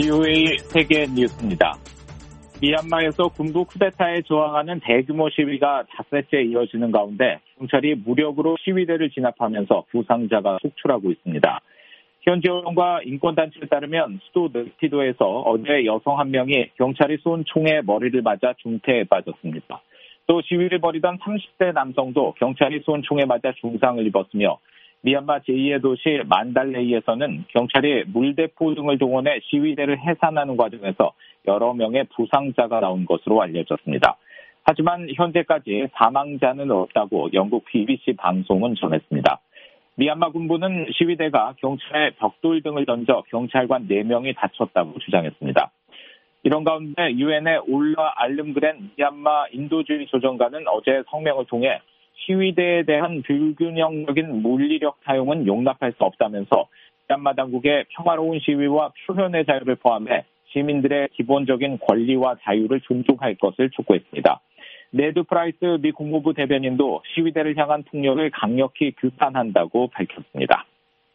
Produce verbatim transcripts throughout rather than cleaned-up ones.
비오에이 세계 뉴스입니다. 미얀마에서 군부 쿠데타에 저항하는 대규모 시위가 닷새째 이어지는 가운데 경찰이 무력으로 시위대를 진압하면서 부상자가 속출하고 있습니다. 현지 언론과 인권단체에 따르면 수도 네피도에서 어제 여성 한 명이 경찰이 쏜 총에 머리를 맞아 중태에 빠졌습니다. 또 시위를 벌이던 삼십 대 남성도 경찰이 쏜 총에 맞아 중상을 입었으며 미얀마 제이의 도시 만달레이에서는 경찰이 물대포 등을 동원해 시위대를 해산하는 과정에서 여러 명의 부상자가 나온 것으로 알려졌습니다. 하지만 현재까지 사망자는 없다고 영국 비비씨 방송은 전했습니다. 미얀마 군부는 시위대가 경찰에 벽돌 등을 던져 경찰관 네 명이 다쳤다고 주장했습니다. 이런 가운데 유엔의 올라 알름그렌 미얀마 인도주의 조정관은 어제 성명을 통해 시위대에 대한 불균형적인 물리력 사용은 용납할 수 없다면서 미얀마 당국의 평화로운 시위와 표현의 자유를 포함해 시민들의 기본적인 권리와 자유를 존중할 것을 촉구했습니다. 네드 프라이스 미 국무부 대변인도 시위대를 향한 폭력을 강력히 규탄한다고 밝혔습니다.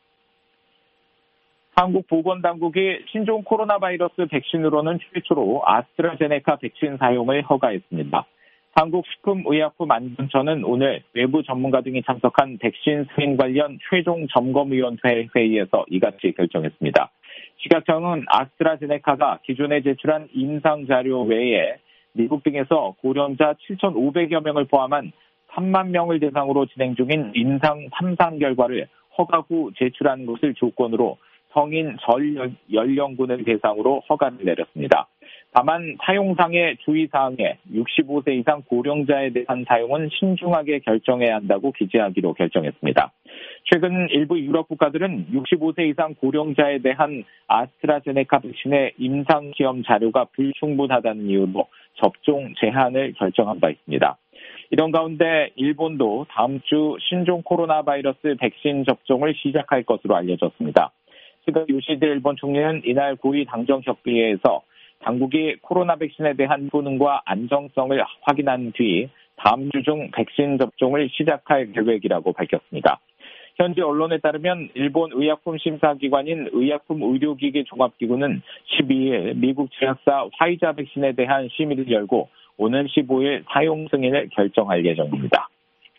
한국 보건당국이 신종 코로나 바이러스 백신으로는 최초로 아스트라제네카 백신 사용을 허가했습니다. 한국식품의약품안전처는 오늘 외부 전문가 등이 참석한 백신 승인 관련 최종 점검위원회 회의에서 이같이 결정했습니다. 식약청은 아스트라제네카가 기존에 제출한 임상자료 외에 미국 등에서 고령자 칠천오백여 명을 포함한 삼만 명을 대상으로 진행 중인 임상 삼 상 결과를 허가 후 제출한 것을 조건으로 성인 전 연령군을 대상으로 허가를 내렸습니다. 다만 사용상의 주의사항에 육십오 세 이상 고령자에 대한 사용은 신중하게 결정해야 한다고 기재하기로 결정했습니다. 최근 일부 유럽 국가들은 육십오 세 이상 고령자에 대한 아스트라제네카 백신의 임상시험 자료가 불충분하다는 이유로 접종 제한을 결정한 바 있습니다. 이런 가운데 일본도 다음 주 신종 코로나 바이러스 백신 접종을 시작할 것으로 알려졌습니다. 지금 요시대 일본 총리는 이날 고위 당정협의회에서 당국이 코로나 백신에 대한 효능과 안정성을 확인한 뒤 다음 주 중 백신 접종을 시작할 계획이라고 밝혔습니다. 현지 언론에 따르면 일본 의약품심사기관인 의약품의료기기 종합기구는 십이 일 미국 제약사 화이자 백신에 대한 심의를 열고 오는 십오 일 사용 승인을 결정할 예정입니다.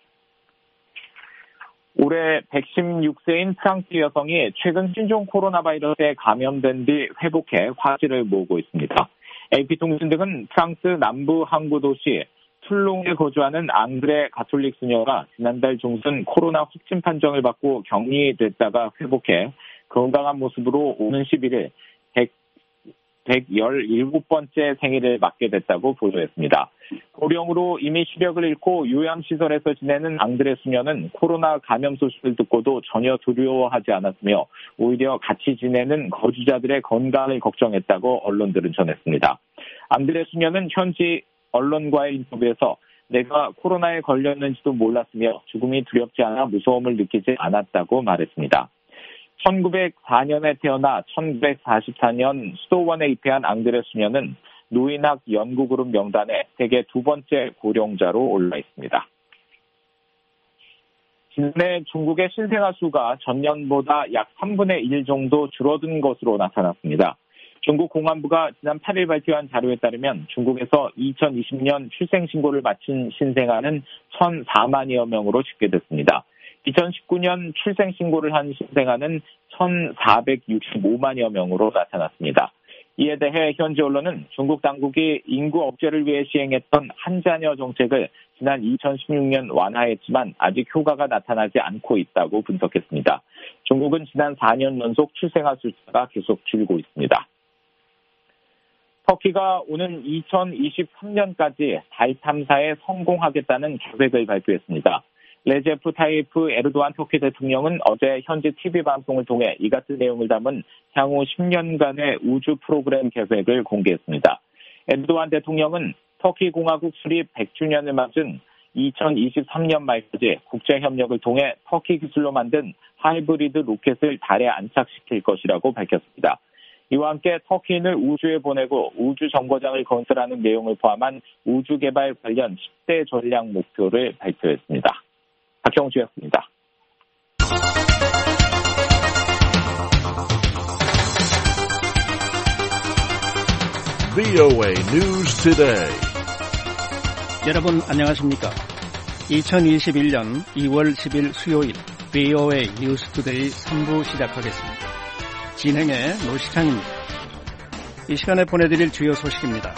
올해 백십육 세인 프랑스 여성이 최근 신종 코로나 바이러스에 감염된 뒤 회복해 화제를 모으고 있습니다. 에이피통신 등은 프랑스 남부 항구 도시 툴롱에 거주하는 앙드레 가톨릭 수녀가 지난달 중순 코로나 확진 판정을 받고 격리됐다가 회복해 건강한 모습으로 오는 십일 일 백십칠 번째 생일을 맞게 됐다고 보도했습니다. 고령으로 이미 시력을 잃고 요양시설에서 지내는 앙드레 수녀는 코로나 감염 소식을 듣고도 전혀 두려워하지 않았으며 오히려 같이 지내는 거주자들의 건강을 걱정했다고 언론들은 전했습니다. 앙드레 수녀는 현지 언론과의 인터뷰에서 내가 코로나에 걸렸는지도 몰랐으며 죽음이 두렵지 않아 무서움을 느끼지 않았다고 말했습니다. 천구백사 년에 태어나 천구백사십사 년 수도원에 입회한 앙드레 수녀는 노인학 연구그룹 명단에 세계 두 번째 고령자로 올라 있습니다. 지난해 중국의 신생아 수가 전년보다 약 삼분의 일 정도 줄어든 것으로 나타났습니다. 중국 공안부가 지난 팔 일 발표한 자료에 따르면 중국에서 이천이십 년 출생신고를 마친 신생아는 천사만여 명으로 집계됐습니다. 이천십구 년 출생신고를 한 신생아는 천사백육십오만여 명으로 나타났습니다. 이에 대해 현지 언론은 중국 당국이 인구 억제를 위해 시행했던 한자녀 정책을 지난 이천십육 년 완화했지만 아직 효과가 나타나지 않고 있다고 분석했습니다. 중국은 지난 사 년 연속 출생아 숫자가 계속 줄고 있습니다. 터키가 오는 이천이십삼 년까지 달 탐사에 성공하겠다는 계획을 발표했습니다. 레제프 타이프 에르도안 터키 대통령은 어제 현지 티비 방송을 통해 이 같은 내용을 담은 향후 십 년간의 우주 프로그램 계획을 공개했습니다. 에르도안 대통령은 터키 공화국 수립 백 주년을 맞은 이천이십삼 년 말까지 국제협력을 통해 터키 기술로 만든 하이브리드 로켓을 달에 안착시킬 것이라고 밝혔습니다. 이와 함께 터키인을 우주에 보내고 우주 정거장을 건설하는 내용을 포함한 우주 개발 관련 십 대 전략 목표를 발표했습니다. 박형주였습니다. 브이오에이 News Today. 여러분 안녕하십니까? 이천이십일 년 이월 십일 수요일 브이오에이 뉴스 투데이 삼 부 시작하겠습니다. 진행의 노시창입니다. 이 시간에 보내드릴 주요 소식입니다.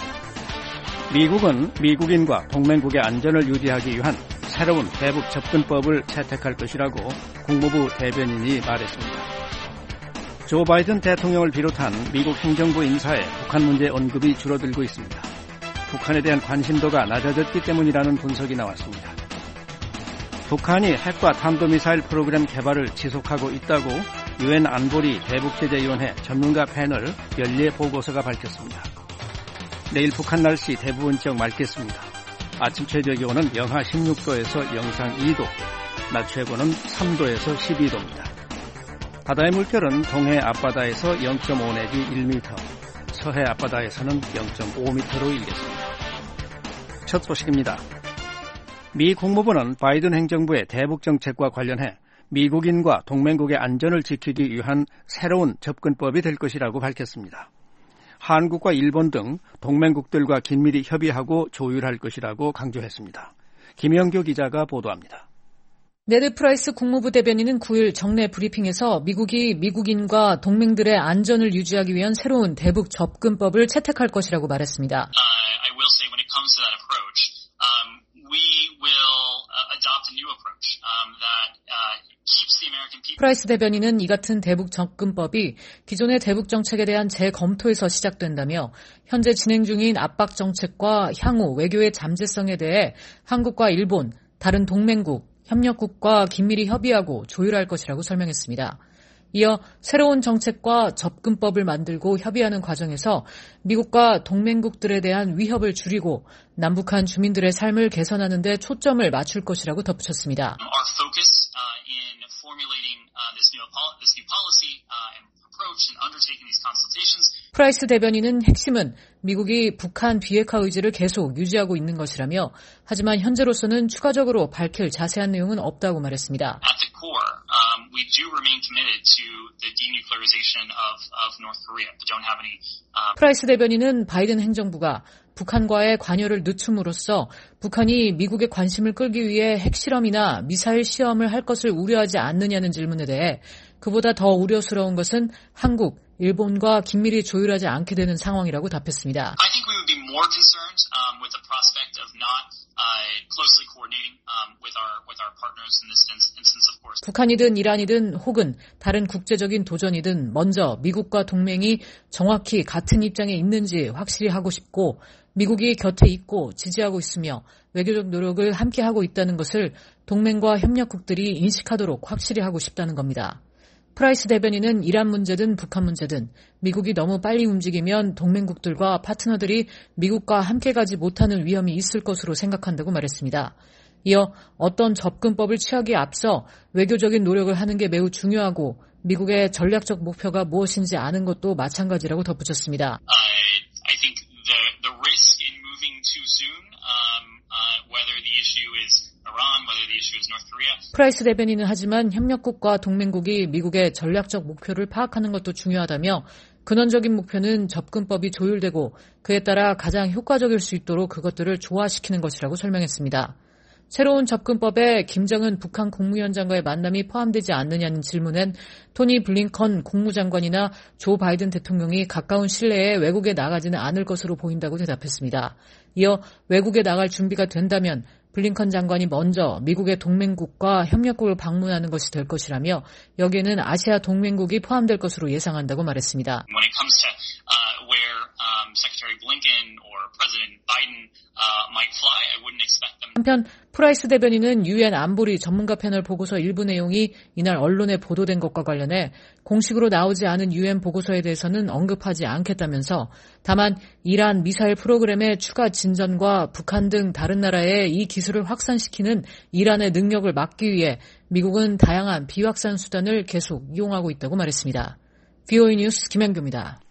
미국은 미국인과 동맹국의 안전을 유지하기 위한 새로운 대북 접근법을 채택할 것이라고 국무부 대변인이 말했습니다. 조 바이든 대통령을 비롯한 미국 행정부 인사에 북한 문제 언급이 줄어들고 있습니다. 북한에 대한 관심도가 낮아졌기 때문이라는 분석이 나왔습니다. 북한이 핵과 탄도미사일 프로그램 개발을 지속하고 있다고 유엔 안보리 대북제재위원회 전문가 패널 연례 보고서가 밝혔습니다. 내일 북한 날씨 대부분 지역 맑겠습니다. 아침 최저 기온은 영하 십육 도에서 영상 이 도, 낮 최고는 삼 도에서 십이 도입니다. 바다의 물결은 동해 앞바다에서 영 점 오 내지 일 미터, 서해 앞바다에서는 영 점 오 미터로 일겠습니다. 첫 소식입니다. 미 국무부는 바이든 행정부의 대북 정책과 관련해 미국인과 동맹국의 안전을 지키기 위한 새로운 접근법이 될 것이라고 밝혔습니다. 한국과 일본 등 동맹국들과 긴밀히 협의하고 조율할 것이라고 강조했습니다. 김영규 기자가 보도합니다. 네드 프라이스 국무부 대변인은 구일 정례 브리핑에서 미국이 미국인과 동맹들의 안전을 유지하기 위한 새로운 대북 접근법을 채택할 것이라고 말했습니다. Uh, I will say when it comes to that approach, um, we will uh, adopt a new approach um, that uh, keeps the American people. 프라이스 대변인은 이 같은 대북 접근법이 기존의 대북 정책에 대한 재검토에서 시작된다며 현재 진행 중인 압박 정책과 향후 외교의 잠재성에 대해 한국과 일본, 다른 동맹국, 협력국과 긴밀히 협의하고 조율할 것이라고 설명했습니다. 이어 새로운 정책과 접근법을 만들고 협의하는 과정에서 미국과 동맹국들에 대한 위협을 줄이고 남북한 주민들의 삶을 개선하는 데 초점을 맞출 것이라고 덧붙였습니다. Our focus uh, in formulating uh, this new this new policy uh, and approach and undertaking these consultations. 프라이스 대변인은 핵심은 미국이 북한 비핵화 의지를 계속 유지하고 있는 것이라며 하지만 현재로서는 추가적으로 밝힐 자세한 내용은 없다고 말했습니다. At the core, um, we do remain committed to the denuclearization of, of North Korea, but don't have any. Um... 프라이스 대변인은 바이든 행정부가 북한과의 관여를 늦춤으로써 북한이 미국의 관심을 끌기 위해 핵실험이나 미사일 시험을 할 것을 우려하지 않느냐는 질문에 대해 그보다 더 우려스러운 것은 한국, 일본과 긴밀히 조율하지 않게 되는 상황이라고 답했습니다. I think we would be more concerned um, with the prospect of not uh, closely coordinating um, with our with our partners in this instance, of course. 북한이든 이란이든 혹은 다른 국제적인 도전이든 먼저 미국과 동맹이 정확히 같은 입장에 있는지 확실히 하고 싶고 미국이 곁에 있고 지지하고 있으며 외교적 노력을 함께 하고 있다는 것을 동맹과 협력국들이 인식하도록 확실히 하고 싶다는 겁니다. 프라이스 대변인은 이란 문제든 북한 문제든 미국이 너무 빨리 움직이면 동맹국들과 파트너들이 미국과 함께 가지 못하는 위험이 있을 것으로 생각한다고 말했습니다. 이어 어떤 접근법을 취하기에 앞서 외교적인 노력을 하는 게 매우 중요하고 미국의 전략적 목표가 무엇인지 아는 것도 마찬가지라고 덧붙였습니다. I, I think the, the risk in moving too soon, um, uh, whether the issue is Iran, whether the issue is North Korea. 프라이스 대변인은 하지만 협력국과 동맹국이 미국의 전략적 목표를 파악하는 것도 중요하다며 근원적인 목표는 접근법이 조율되고 그에 따라 가장 효과적일 수 있도록 그것들을 조화시키는 것이라고 설명했습니다. 새로운 접근법에 김정은 북한 국무위원장과의 만남이 포함되지 않느냐는 질문엔 토니 블링컨 국무장관이나 조 바이든 대통령이 가까운 신내에 외국에 나가지는 않을 것으로 보인다고 대답했습니다. 이어 외국에 나갈 준비가 된다면 블링컨 장관이 먼저 미국의 동맹국과 협력국을 방문하는 것이 될 것이라며 여기에는 아시아 동맹국이 포함될 것으로 예상한다고 말했습니다. When it comes to uh, where um, Secretary Blinken or President Biden uh, might fly, I wouldn't expect them. 한편 프라이스 대변인은 유엔 안보리 전문가 패널 보고서 일부 내용이 이날 언론에 보도된 것과 관련해 공식으로 나오지 않은 유엔 보고서에 대해서는 언급하지 않겠다면서 다만 이란 미사일 프로그램의 추가 진전과 북한 등 다른 나라의 이 기술을 확산시키는 이란의 능력을 막기 위해 미국은 다양한 비확산 수단을 계속 이용하고 있다고 말했습니다. 브이오에이 뉴스 김현규입니다.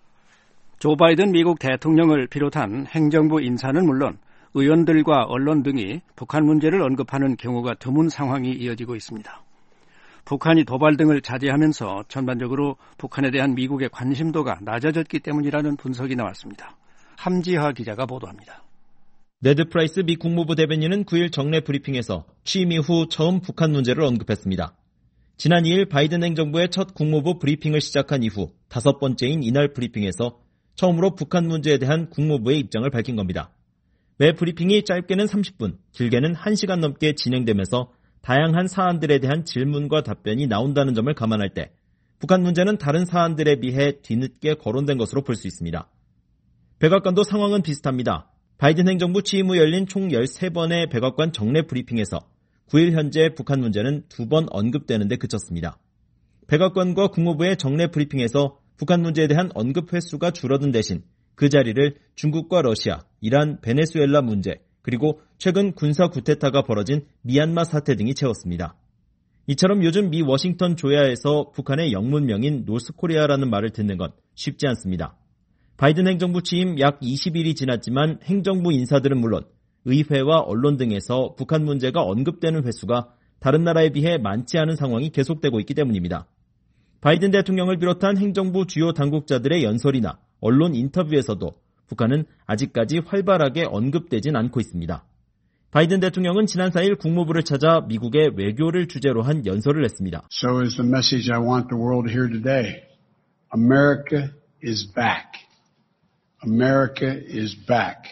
조 바이든 미국 대통령을 비롯한 행정부 인사는 물론 의원들과 언론 등이 북한 문제를 언급하는 경우가 드문 상황이 이어지고 있습니다. 북한이 도발 등을 자제하면서 전반적으로 북한에 대한 미국의 관심도가 낮아졌기 때문이라는 분석이 나왔습니다. 함지하 기자가 보도합니다. 네드 프라이스 미 국무부 대변인은 구일 정례 브리핑에서 취임 이후 처음 북한 문제를 언급했습니다. 지난 이일 바이든 행정부의 첫 국무부 브리핑을 시작한 이후 다섯 번째인 이날 브리핑에서 처음으로 북한 문제에 대한 국무부의 입장을 밝힌 겁니다. 매 브리핑이 짧게는 삼십 분, 길게는 한 시간 넘게 진행되면서 다양한 사안들에 대한 질문과 답변이 나온다는 점을 감안할 때 북한 문제는 다른 사안들에 비해 뒤늦게 거론된 것으로 볼 수 있습니다. 백악관도 상황은 비슷합니다. 바이든 행정부 취임 후 열린 총 열세 번의 백악관 정례 브리핑에서 구일 현재 북한 문제는 두 번 언급되는 데 그쳤습니다. 백악관과 국무부의 정례 브리핑에서 북한 문제에 대한 언급 횟수가 줄어든 대신 그 자리를 중국과 러시아, 이란, 베네수엘라 문제, 그리고 최근 군사 쿠데타가 벌어진 미얀마 사태 등이 채웠습니다. 이처럼 요즘 미 워싱턴 조야에서 북한의 영문명인 노스코리아라는 말을 듣는 건 쉽지 않습니다. 바이든 행정부 취임 약 이십 일이 지났지만 행정부 인사들은 물론 의회와 언론 등에서 북한 문제가 언급되는 횟수가 다른 나라에 비해 많지 않은 상황이 계속되고 있기 때문입니다. 바이든 대통령을 비롯한 행정부 주요 당국자들의 연설이나 언론 인터뷰에서도 북한은 아직까지 활발하게 언급되진 않고 있습니다. 바이든 대통령은 지난 사일 국무부를 찾아 미국의 외교를 주제로 한 연설을 했습니다. So is the message I want the world to hear today. America is back. America is back.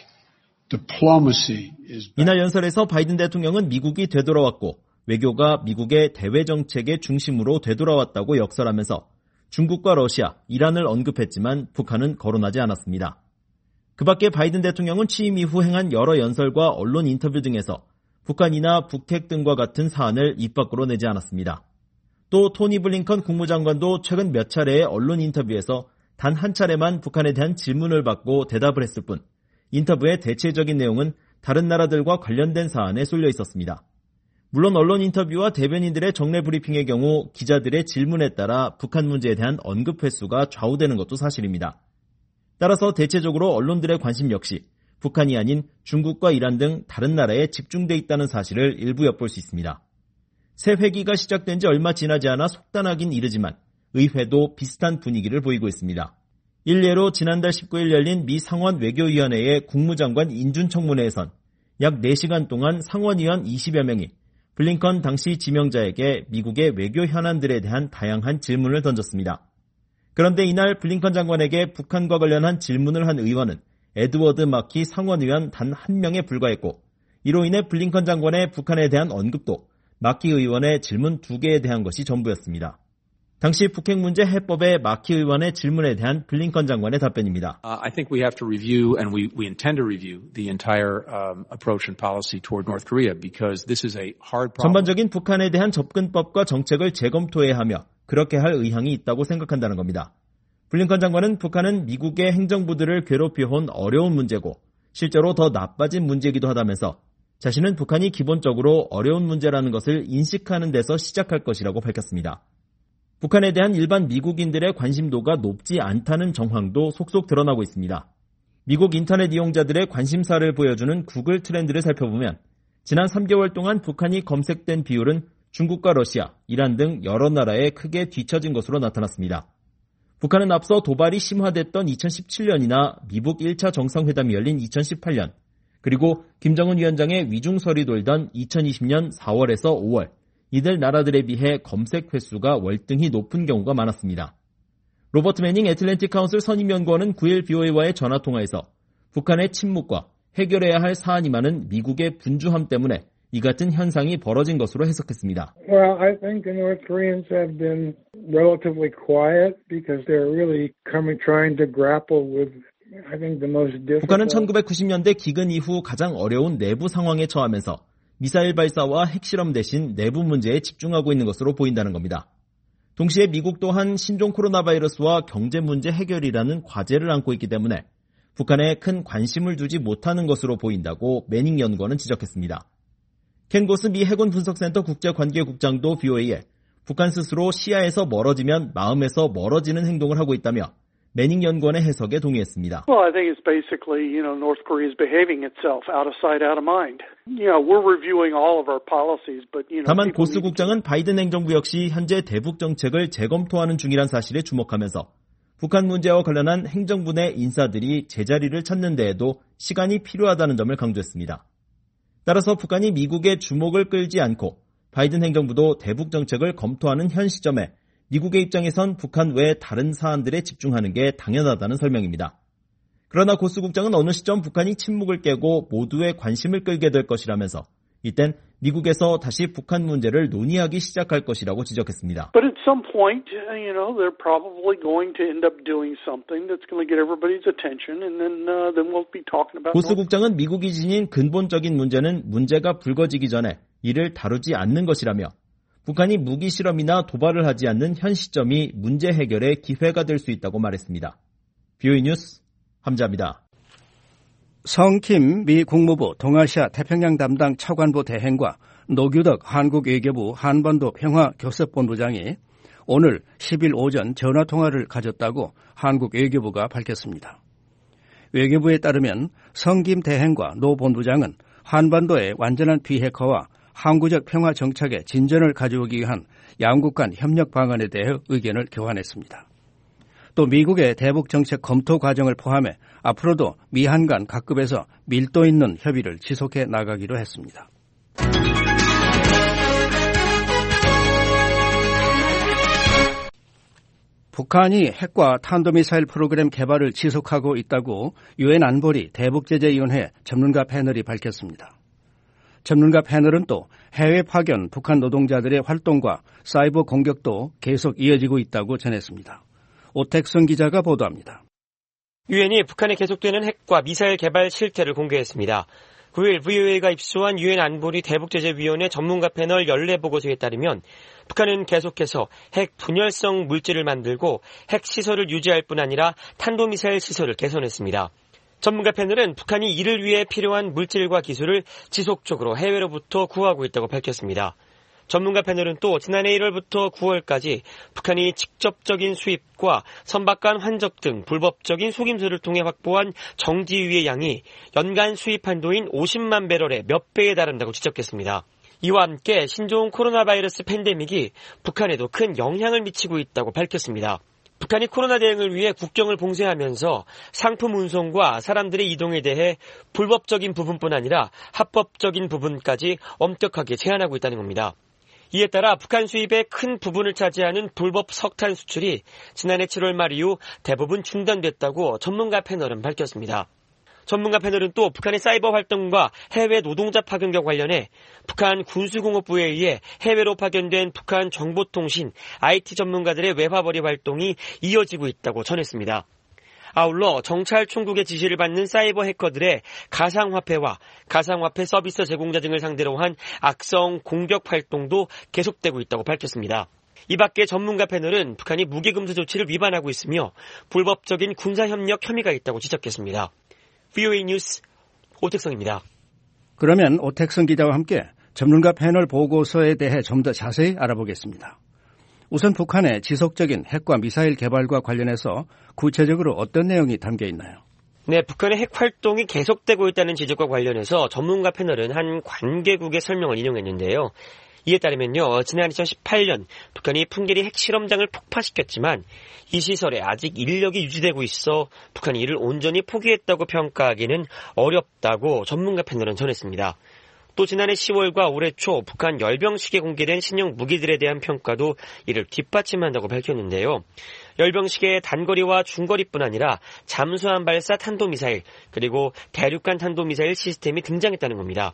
Diplomacy is back. 이날 연설에서 바이든 대통령은 미국이 되돌아왔고 외교가 미국의 대외 정책의 중심으로 되돌아왔다고 역설하면서 중국과 러시아, 이란을 언급했지만 북한은 거론하지 않았습니다. 그 밖에 바이든 대통령은 취임 이후 행한 여러 연설과 언론 인터뷰 등에서 북한이나 북핵 등과 같은 사안을 입 밖으로 내지 않았습니다. 또 토니 블링컨 국무장관도 최근 몇 차례의 언론 인터뷰에서 단 한 차례만 북한에 대한 질문을 받고 대답을 했을 뿐 인터뷰의 대체적인 내용은 다른 나라들과 관련된 사안에 쏠려 있었습니다. 물론 언론 인터뷰와 대변인들의 정례 브리핑의 경우 기자들의 질문에 따라 북한 문제에 대한 언급 횟수가 좌우되는 것도 사실입니다. 따라서 대체적으로 언론들의 관심 역시 북한이 아닌 중국과 이란 등 다른 나라에 집중돼 있다는 사실을 일부 엿볼 수 있습니다. 새 회기가 시작된 지 얼마 지나지 않아 속단하긴 이르지만 의회도 비슷한 분위기를 보이고 있습니다. 일례로 지난달 십구일 열린 미 상원 외교위원회의 국무장관 인준청문회에선 약 네 시간 동안 상원의원 이십여 명이 블링컨 당시 지명자에게 미국의 외교 현안들에 대한 다양한 질문을 던졌습니다. 그런데 이날 블링컨 장관에게 북한과 관련한 질문을 한 의원은 에드워드 마키 상원의원 단 한 명에 불과했고 이로 인해 블링컨 장관의 북한에 대한 언급도 마키 의원의 질문 두 개에 대한 것이 전부였습니다. 당시 북핵 문제 해법의 마키 의원의 질문에 대한 블링컨 장관의 답변입니다. Uh, I think we have to review and we, we intend to review the entire um, approach and policy toward North Korea because this is a hard problem. 전반적인 북한에 대한 접근법과 정책을 재검토해야 하며 그렇게 할 의향이 있다고 생각한다는 겁니다. 블링컨 장관은 북한은 미국의 행정부들을 괴롭혀온 어려운 문제고 실제로 더 나빠진 문제이기도 하다면서 자신은 북한이 기본적으로 어려운 문제라는 것을 인식하는 데서 시작할 것이라고 밝혔습니다. 북한에 대한 일반 미국인들의 관심도가 높지 않다는 정황도 속속 드러나고 있습니다. 미국 인터넷 이용자들의 관심사를 보여주는 구글 트렌드를 살펴보면 지난 삼 개월 동안 북한이 검색된 비율은 중국과 러시아, 이란 등 여러 나라에 크게 뒤처진 것으로 나타났습니다. 북한은 앞서 도발이 심화됐던 이천십칠 년이나 미북 일 차 정상회담이 열린 이천십팔 년, 그리고 김정은 위원장의 위중설이 돌던 이천이십 년 사월에서 오월, 이들 나라들에 비해 검색 횟수가 월등히 높은 경우가 많았습니다. 로버트 매닝 애틀랜틱 카운슬 선임연구원은 구일 비오에이와의 전화통화에서 북한의 침묵과 해결해야 할 사안이 많은 미국의 분주함 때문에 이 같은 현상이 벌어진 것으로 해석했습니다. Well, I think the North Koreans have been relatively quiet because they're really coming trying to grapple with I think the most difficult. 북한은 천구백구십 년대 기근 이후 가장 어려운 내부 상황에 처하면서 미사일 발사와 핵실험 대신 내부 문제에 집중하고 있는 것으로 보인다는 겁니다. 동시에 미국 또한 신종 코로나 바이러스와 경제 문제 해결이라는 과제를 안고 있기 때문에 북한에 큰 관심을 두지 못하는 것으로 보인다고 매닝 연구원은 지적했습니다. 켄 고스 미 해군 분석센터 국제관계국장도 비오에이에 북한 스스로 시야에서 멀어지면 마음에서 멀어지는 행동을 하고 있다며 매닝 연구원의 해석에 동의했습니다. Well, I think it's basically, you know, North Korea is behaving itself out of sight, out of mind. You know, we're reviewing all of our policies, but you know. 다만 고스 국장은 바이든 행정부 역시 현재 대북 정책을 재검토하는 중이란 사실에 주목하면서 북한 문제와 관련한 행정부 내 인사들이 제자리를 찾는 데에도 시간이 필요하다는 점을 강조했습니다. 따라서 북한이 미국의 주목을 끌지 않고 바이든 행정부도 대북 정책을 검토하는 현 시점에 미국의 입장에선 북한 외 다른 사안들에 집중하는 게 당연하다는 설명입니다. 그러나 고스 국장은 어느 시점 북한이 침묵을 깨고 모두의 관심을 끌게 될 것이라면서 이땐 미국에서 다시 북한 문제를 논의하기 시작할 것이라고 지적했습니다. But at some point, you know, they're probably going to end up doing something that's going to get everybody's attention, and then uh, then we'll be talking about. 고스 국장은 미국이 지닌 근본적인 문제는 문제가 불거지기 전에 이를 다루지 않는 것이라며 북한이 무기 실험이나 도발을 하지 않는 현 시점이 문제 해결의 기회가 될 수 있다고 말했습니다. 비오이 뉴스 함자입니다. 성킴 미 국무부 동아시아 태평양 담당 차관보 대행과 노규덕 한국 외교부 한반도 평화교섭본부장이 오늘 십 일 오전 전화통화를 가졌다고 한국 외교부가 밝혔습니다. 외교부에 따르면 성김 대행과 노 본부장은 한반도의 완전한 비핵화와 항구적 평화 정착에 진전을 가져오기 위한 양국 간 협력 방안에 대해 의견을 교환했습니다. 또 미국의 대북 정책 검토 과정을 포함해 앞으로도 미한 간 각급에서 밀도 있는 협의를 지속해 나가기로 했습니다. 북한이 핵과 탄도미사일 프로그램 개발을 지속하고 있다고 유엔 안보리 대북제재위원회 전문가 패널이 밝혔습니다. 전문가 패널은 또 해외 파견 북한 노동자들의 활동과 사이버 공격도 계속 이어지고 있다고 전했습니다. 오택선 기자가 보도합니다. 유엔이 북한에 계속되는 핵과 미사일 개발 실태를 공개했습니다. 구 일 브이오에이가 입수한 유엔 안보리 대북제재위원회 전문가 패널 연례 보고서에 따르면 북한은 계속해서 핵 분열성 물질을 만들고 핵 시설을 유지할 뿐 아니라 탄도미사일 시설을 개선했습니다. 전문가 패널은 북한이 이를 위해 필요한 물질과 기술을 지속적으로 해외로부터 구하고 있다고 밝혔습니다. 전문가 패널은 또 지난해 일월부터 구월까지 북한이 직접적인 수입과 선박 간 환적 등 불법적인 속임수를 통해 확보한 정지유의 양이 연간 수입 한도인 오십만 배럴의 몇 배에 달한다고 지적했습니다. 이와 함께 신종 코로나 바이러스 팬데믹이 북한에도 큰 영향을 미치고 있다고 밝혔습니다. 북한이 코로나 대응을 위해 국경을 봉쇄하면서 상품 운송과 사람들의 이동에 대해 불법적인 부분뿐 아니라 합법적인 부분까지 엄격하게 제한하고 있다는 겁니다. 이에 따라 북한 수입의 큰 부분을 차지하는 불법 석탄 수출이 지난해 칠월 말 이후 대부분 중단됐다고 전문가 패널은 밝혔습니다. 전문가 패널은 또 북한의 사이버 활동과 해외 노동자 파견과 관련해 북한 군수공업부에 의해 해외로 파견된 북한 정보통신, 아이티 전문가들의 외화벌이 활동이 이어지고 있다고 전했습니다. 아울러 정찰 총국의 지시를 받는 사이버 해커들의 가상화폐와 가상화폐 서비스 제공자 등을 상대로 한 악성 공격 활동도 계속되고 있다고 밝혔습니다. 이 밖에 전문가 패널은 북한이 무기금수 조치를 위반하고 있으며 불법적인 군사협력 혐의가 있다고 지적했습니다. 비오에이 뉴스 오택성입니다. 그러면 오택성 기자와 함께 전문가 패널 보고서에 대해 좀 더 자세히 알아보겠습니다. 우선 북한의 지속적인 핵과 미사일 개발과 관련해서 구체적으로 어떤 내용이 담겨 있나요? 네, 북한의 핵 활동이 계속되고 있다는 지적과 관련해서 전문가 패널은 한 관계국의 설명을 인용했는데요. 이에 따르면요, 지난 이천십팔 년 북한이 풍계리 핵실험장을 폭파시켰지만 이 시설에 아직 인력이 유지되고 있어 북한이 이를 온전히 포기했다고 평가하기는 어렵다고 전문가 패널은 전했습니다. 또 지난해 시월과 올해 초 북한 열병식에 공개된 신형 무기들에 대한 평가도 이를 뒷받침한다고 밝혔는데요. 열병식의 단거리와 중거리뿐 아니라 잠수함 발사 탄도미사일 그리고 대륙간 탄도미사일 시스템이 등장했다는 겁니다.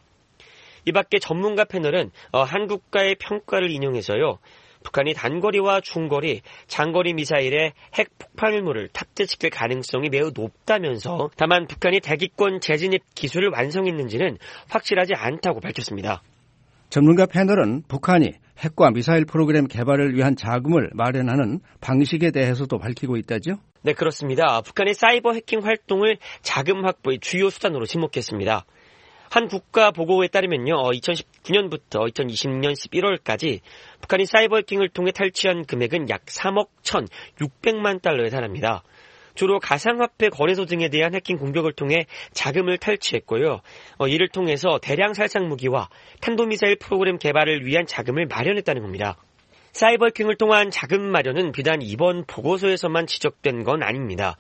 이 밖에 전문가 패널은 어, 한국가의 평가를 인용해서요. 북한이 단거리와 중거리, 장거리 미사일에 핵 폭발물을 탑재시킬 가능성이 매우 높다면서 다만 북한이 대기권 재진입 기술을 완성했는지는 확실하지 않다고 밝혔습니다. 전문가 패널은 북한이 핵과 미사일 프로그램 개발을 위한 자금을 마련하는 방식에 대해서도 밝히고 있다죠? 네, 그렇습니다. 북한의 사이버 해킹 활동을 자금 확보의 주요 수단으로 지목했습니다. 한 국가 보고에 따르면요, 이천십구 년부터 이천이십 년 십일월까지 북한이 사이버 해킹을 통해 탈취한 금액은 약 삼억 천육백만 달러에 달합니다. 주로 가상화폐 거래소 등에 대한 해킹 공격을 통해 자금을 탈취했고요. 어, 이를 통해서 대량 살상 무기와 탄도미사일 프로그램 개발을 위한 자금을 마련했다는 겁니다. 사이버 해킹을 통한 자금 마련은 비단 이번 보고서에서만 지적된 건 아닙니다.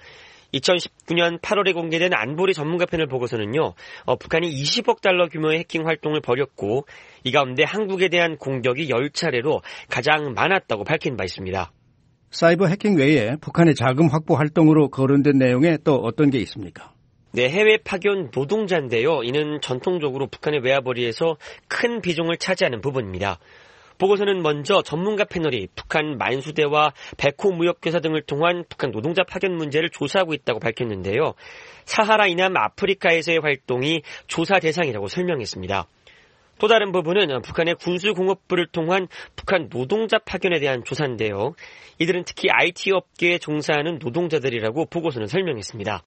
이천십구 년 팔월에 공개된 안보리 전문가 패널 보고서는요, 어, 북한이 이십억 달러 규모의 해킹 활동을 벌였고 이 가운데 한국에 대한 공격이 열 차례로 가장 많았다고 밝힌 바 있습니다. 사이버 해킹 외에 북한의 자금 확보 활동으로 거론된 내용에 또 어떤 게 있습니까? 네, 해외 파견 노동자인데요. 이는 전통적으로 북한의 외화벌이에서 큰 비중을 차지하는 부분입니다. 보고서는 먼저 전문가 패널이 북한 만수대와 백호 무역회사 등을 통한 북한 노동자 파견 문제를 조사하고 있다고 밝혔는데요. 사하라 이남 아프리카에서의 활동이 조사 대상이라고 설명했습니다. 또 다른 부분은 북한의 군수공업부를 통한 북한 노동자 파견에 대한 조사인데요. 이들은 특히 아이티 업계에 종사하는 노동자들이라고 보고서는 설명했습니다.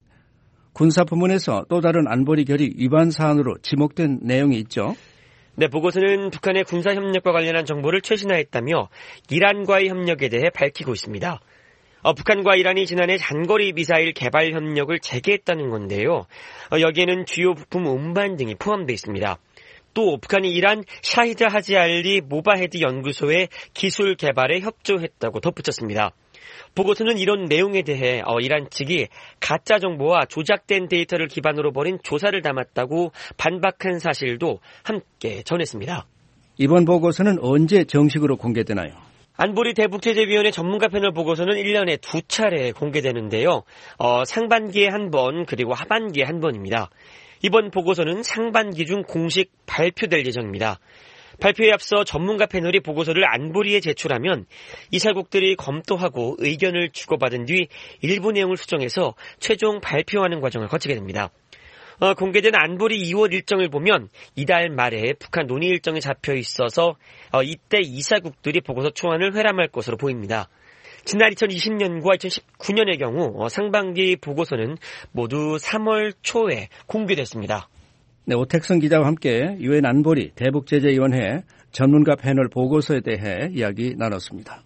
군사 부문에서 또 다른 안보리 결의 위반 사안으로 지목된 내용이 있죠. 네, 보고서는 북한의 군사협력과 관련한 정보를 최신화했다며 이란과의 협력에 대해 밝히고 있습니다. 어, 북한과 이란이 지난해 장거리 미사일 개발 협력을 재개했다는 건데요. 어, 여기에는 주요 부품 운반 등이 포함되어 있습니다. 또 북한이 이란 샤히드 하지 알리 모바헤드 연구소의 기술 개발에 협조했다고 덧붙였습니다. 보고서는 이런 내용에 대해 어, 이란 측이 가짜 정보와 조작된 데이터를 기반으로 벌인 조사를 담았다고 반박한 사실도 함께 전했습니다. 이번 보고서는 언제 정식으로 공개되나요? 안보리 대북제재위원회 전문가 패널 보고서는 일 년에 두 차례 공개되는데요. 어, 상반기에 한 번 그리고 하반기에 한 번입니다. 이번 보고서는 상반기 중 공식 발표될 예정입니다. 발표에 앞서 전문가 패널이 보고서를 안보리에 제출하면 이사국들이 검토하고 의견을 주고받은 뒤 일부 내용을 수정해서 최종 발표하는 과정을 거치게 됩니다. 어, 공개된 안보리 이월 일정을 보면 이달 말에 북한 논의 일정이 잡혀 있어서 어, 이때 이사국들이 보고서 초안을 회람할 것으로 보입니다. 지난 이천이십 년과 이천십구 년의 경우 어, 상반기 보고서는 모두 삼월 초에 공개됐습니다. 네, 오택성 기자와 함께 유엔 안보리 대북제재위원회 전문가 패널 보고서에 대해 이야기 나눴습니다.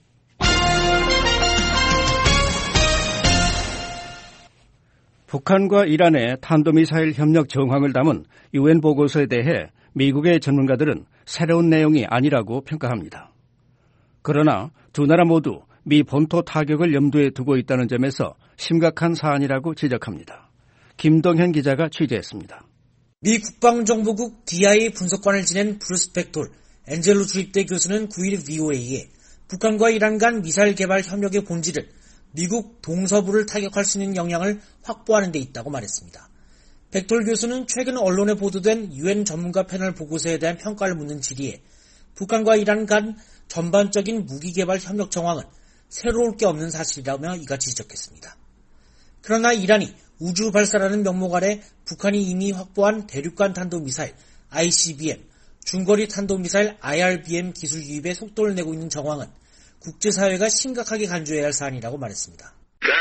북한과 이란의 탄도미사일 협력 정황을 담은 유엔 보고서에 대해 미국의 전문가들은 새로운 내용이 아니라고 평가합니다. 그러나 두 나라 모두 미 본토 타격을 염두에 두고 있다는 점에서 심각한 사안이라고 지적합니다. 김동현 기자가 취재했습니다. 미 국방정보국 디아이에이 분석관을 지낸 브루스 벡톨, 엔젤로 주립대 교수는 구 일 브이오에이에 북한과 이란 간 미사일 개발 협력의 본질은 미국 동서부를 타격할 수 있는 역량을 확보하는 데 있다고 말했습니다. 벡톨 교수는 최근 언론에 보도된 유엔 전문가 패널 보고서에 대한 평가를 묻는 질의에 북한과 이란 간 전반적인 무기 개발 협력 정황은 새로울 게 없는 사실이라며 이같이 지적했습니다. 그러나 이란이 우주 발사라는 명목 아래 북한이 이미 확보한 대륙간 탄도미사일 아이씨비엠, 중거리 탄도미사일 아이알비엠 기술 유입에 속도를 내고 있는 정황은 국제사회가 심각하게 간주해야 할 사안이라고 말했습니다.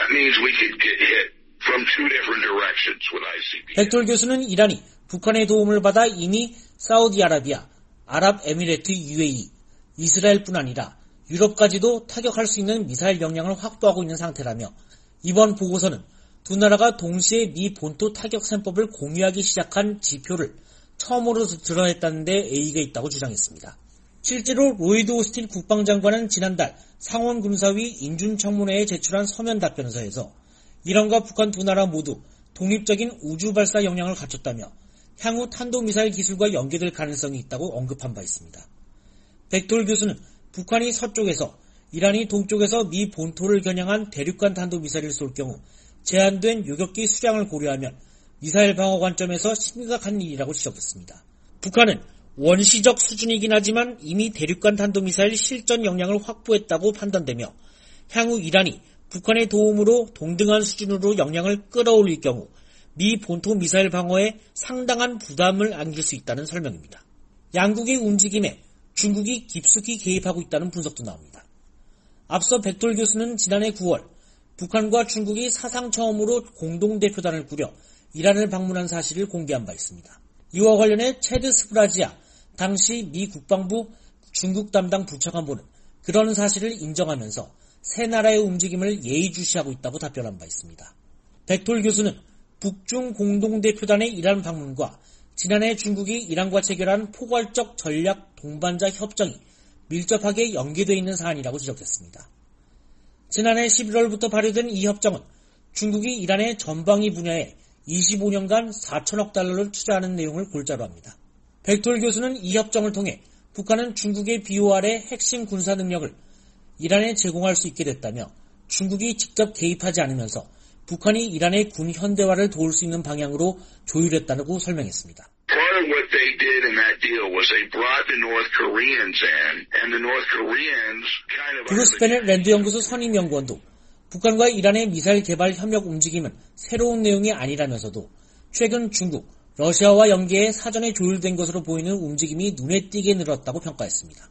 벡톨 교수는 이란이 북한의 도움을 받아 이미 사우디아라비아, 아랍에미레트 유에이이, 이스라엘뿐 아니라 유럽까지도 타격할 수 있는 미사일 역량을 확보하고 있는 상태라며 이번 보고서는 두 나라가 동시에 미 본토 타격 셈법을 공유하기 시작한 지표를 처음으로 드러냈다는 데 예의가 있다고 주장했습니다. 실제로 로이드 오스틴 국방장관은 지난달 상원군사위 인준청문회에 제출한 서면 답변서에서 이란과 북한 두 나라 모두 독립적인 우주 발사 역량을 갖췄다며 향후 탄도미사일 기술과 연계될 가능성이 있다고 언급한 바 있습니다. 벡톨 교수는 북한이 서쪽에서 이란이 동쪽에서 미 본토를 겨냥한 대륙간 탄도미사일을 쏠 경우 제한된 요격기 수량을 고려하면 미사일 방어 관점에서 심각한 일이라고 지적했습니다. 북한은 원시적 수준이긴 하지만 이미 대륙간 탄도미사일 실전 역량을 확보했다고 판단되며 향후 이란이 북한의 도움으로 동등한 수준으로 역량을 끌어올릴 경우 미 본토 미사일 방어에 상당한 부담을 안길 수 있다는 설명입니다. 양국의 움직임에 중국이 깊숙이 개입하고 있다는 분석도 나옵니다. 앞서 벡톨 교수는 지난해 구월 북한과 중국이 사상 처음으로 공동대표단을 꾸려 이란을 방문한 사실을 공개한 바 있습니다. 이와 관련해 체드 스브라지아 당시 미 국방부 중국 담당 부차관보는 그런 사실을 인정하면서 세 나라의 움직임을 예의주시하고 있다고 답변한 바 있습니다. 벡톨 교수는 북중 공동대표단의 이란 방문과 지난해 중국이 이란과 체결한 포괄적 전략 동반자 협정이 밀접하게 연계되어 있는 사안이라고 지적했습니다. 지난해 십일월부터 발효된 이 협정은 중국이 이란의 전방위 분야에 이십오 년간 사천억 달러를 투자하는 내용을 골자로 합니다. 백톨 교수는 이 협정을 통해 북한은 중국의 비호 아래 핵심 군사 능력을 이란에 제공할 수 있게 됐다며 중국이 직접 개입하지 않으면서 북한이 이란의 군 현대화를 도울 수 있는 방향으로 조율했다고 설명했습니다. Part of what they did in that deal was they brought the North Koreans in, and the North Koreans kind of... 브루스 베넷 랜드 연구소 선임 연구원도 북한과 이란의 미사일 개발 협력 움직임은 새로운 내용이 아니라면서도 최근 중국, 러시아와 연계해 사전에 조율된 것으로 보이는 움직임이 눈에 띄게 늘었다고 평가했습니다.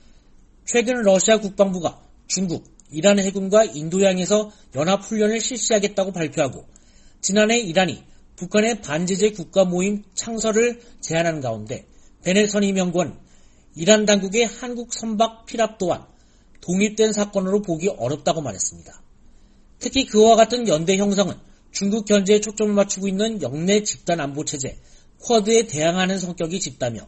최근 러시아 국방부가 중국, 이란 해군과 인도양에서 연합훈련을 실시하겠다고 발표하고 지난해 이란이 북한의 반제재 국가 모임 창설을 제안하는 가운데 베넷 선임 연구원 이란 당국의 한국 선박 피랍 또한 독립된 사건으로 보기 어렵다고 말했습니다. 특히 그와 같은 연대 형성은 중국 견제에 초점을 맞추고 있는 영내 집단 안보 체제 쿼드에 대항하는 성격이 짙다며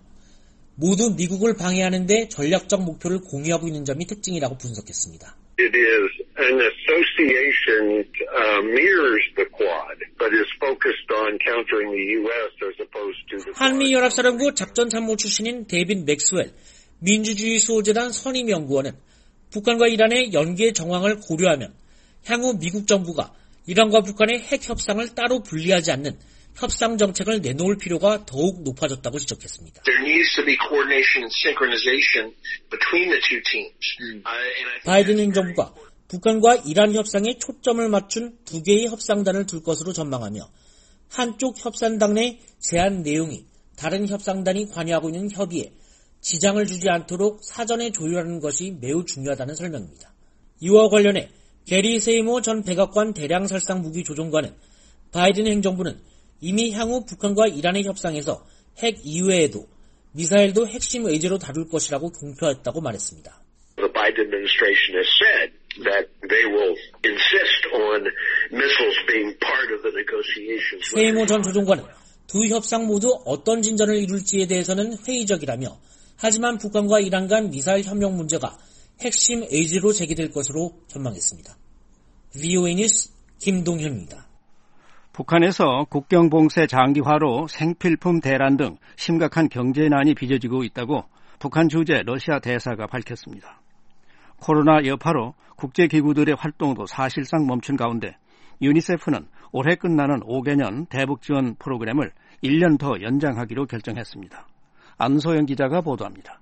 모두 미국을 방해하는 데 전략적 목표를 공유하고 있는 점이 특징이라고 분석했습니다. It is an association uh, mirrors the Quad, but is focused on countering the U S as opposed to the 한미연합사령부 작전참모 출신인 데이빗 맥스웰 민주주의 수호재단 선임연구원은 북한과 이란의 연계 정황을 고려하면 향후 미국 정부가 이란과 북한의 핵 협상을 따로 분리하지 않는 협상 정책을 내놓을 필요가 더욱 높아졌다고 지적했습니다. There needs to be coordination and synchronization between the two teams. Mm. Uh, 바이든 행정부가 북한과 이란 협상에 초점을 맞춘 두 개의 협상단을 둘 것으로 전망하며 한쪽 협상단 내 제안 내용이 다른 협상단이 관여하고 있는 협의에 지장을 주지 않도록 사전에 조율하는 것이 매우 중요하다는 설명입니다. 이와 관련해 게리 세이모 전 백악관 대량살상 무기 조종관은 바이든 행정부는 이미 향후 북한과 이란의 협상에서 핵 이외에도 미사일도 핵심 의제로 다룰 것이라고 공표했다고 말했습니다. The Biden administration has said that they will insist on missiles being part of the negotiations. 세이모 전 조종관은 두 협상 모두 어떤 진전을 이룰지에 대해서는 회의적이라며 하지만 북한과 이란 간 미사일 협력 문제가 핵심 의제로 제기될 것으로 전망했습니다. 브이오에이 뉴스 김동현입니다. 북한에서 국경 봉쇄 장기화로 생필품 대란 등 심각한 경제난이 빚어지고 있다고 북한 주재 러시아 대사가 밝혔습니다. 코로나 여파로 국제기구들의 활동도 사실상 멈춘 가운데 유니세프는 올해 끝나는 오 개년 대북 지원 프로그램을 일 년 더 연장하기로 결정했습니다. 안소영 기자가 보도합니다.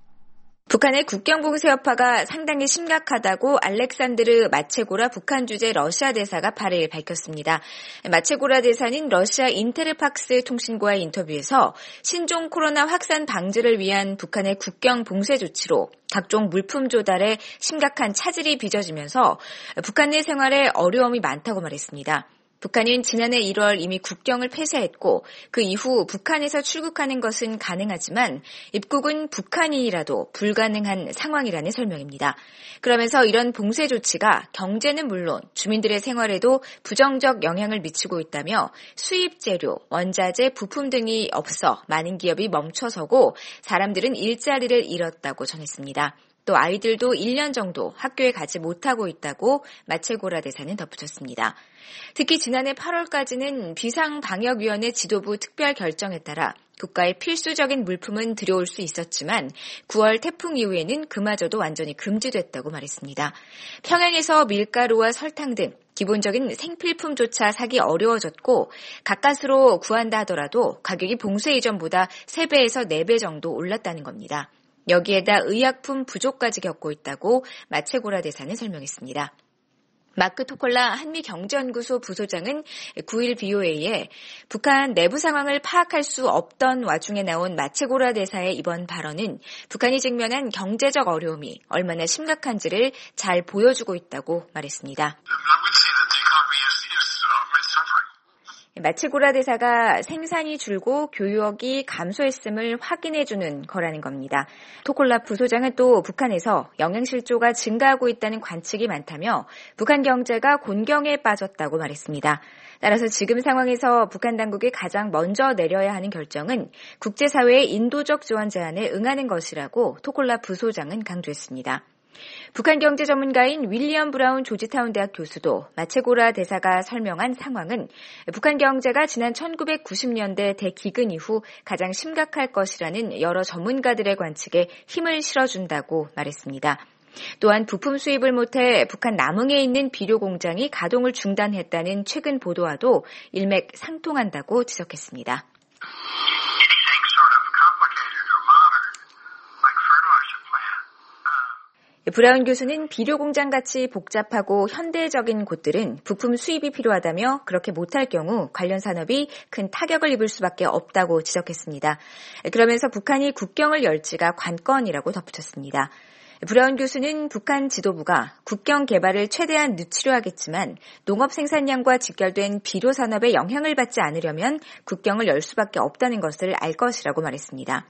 북한의 국경 봉쇄 여파가 상당히 심각하다고 알렉산드르 마체고라 북한 주재 러시아 대사가 팔 일 밝혔습니다. 마체고라 대사는 러시아 인테르팍스 통신과의 인터뷰에서 신종 코로나 확산 방지를 위한 북한의 국경 봉쇄 조치로 각종 물품 조달에 심각한 차질이 빚어지면서 북한 내 생활에 어려움이 많다고 말했습니다. 북한은 지난해 일월 이미 국경을 폐쇄했고 그 이후 북한에서 출국하는 것은 가능하지만 입국은 북한인이라도 불가능한 상황이라는 설명입니다. 그러면서 이런 봉쇄 조치가 경제는 물론 주민들의 생활에도 부정적 영향을 미치고 있다며 수입 재료, 원자재, 부품 등이 없어 많은 기업이 멈춰서고 사람들은 일자리를 잃었다고 전했습니다. 또 아이들도 일 년 정도 학교에 가지 못하고 있다고 마체고라 대사는 덧붙였습니다. 특히 지난해 팔월까지는 비상방역위원회 지도부 특별 결정에 따라 국가의 필수적인 물품은 들여올 수 있었지만 구월 태풍 이후에는 그마저도 완전히 금지됐다고 말했습니다. 평양에서 밀가루와 설탕 등 기본적인 생필품조차 사기 어려워졌고 가까스로 구한다 하더라도 가격이 봉쇄 이전보다 세 배에서 네 배 정도 올랐다는 겁니다. 여기에다 의약품 부족까지 겪고 있다고 마체고라 대사는 설명했습니다. 마크 토콜라 한미경제연구소 부소장은 구 일 브이오에이에 북한 내부 상황을 파악할 수 없던 와중에 나온 마체고라 대사의 이번 발언은 북한이 직면한 경제적 어려움이 얼마나 심각한지를 잘 보여주고 있다고 말했습니다. 마체고라 대사가 생산이 줄고 교역이 감소했음을 확인해주는 거라는 겁니다. 토콜라 부소장은 또 북한에서 영양실조가 증가하고 있다는 관측이 많다며 북한 경제가 곤경에 빠졌다고 말했습니다. 따라서 지금 상황에서 북한 당국이 가장 먼저 내려야 하는 결정은 국제사회의 인도적 지원 제안에 응하는 것이라고 토콜라 부소장은 강조했습니다. 북한 경제 전문가인 윌리엄 브라운 조지타운 대학 교수도 마체고라 대사가 설명한 상황은 북한 경제가 지난 천구백구십 년대 대기근 이후 가장 심각할 것이라는 여러 전문가들의 관측에 힘을 실어준다고 말했습니다. 또한 부품 수입을 못해 북한 남흥에 있는 비료 공장이 가동을 중단했다는 최근 보도와도 일맥상통한다고 지적했습니다. 브라운 교수는 비료 공장같이 복잡하고 현대적인 곳들은 부품 수입이 필요하다며 그렇게 못할 경우 관련 산업이 큰 타격을 입을 수밖에 없다고 지적했습니다. 그러면서 북한이 국경을 열지가 관건이라고 덧붙였습니다. 브라운 교수는 북한 지도부가 국경 개발을 최대한 늦추려 하겠지만 농업 생산량과 직결된 비료 산업에 영향을 받지 않으려면 국경을 열 수밖에 없다는 것을 알 것이라고 말했습니다.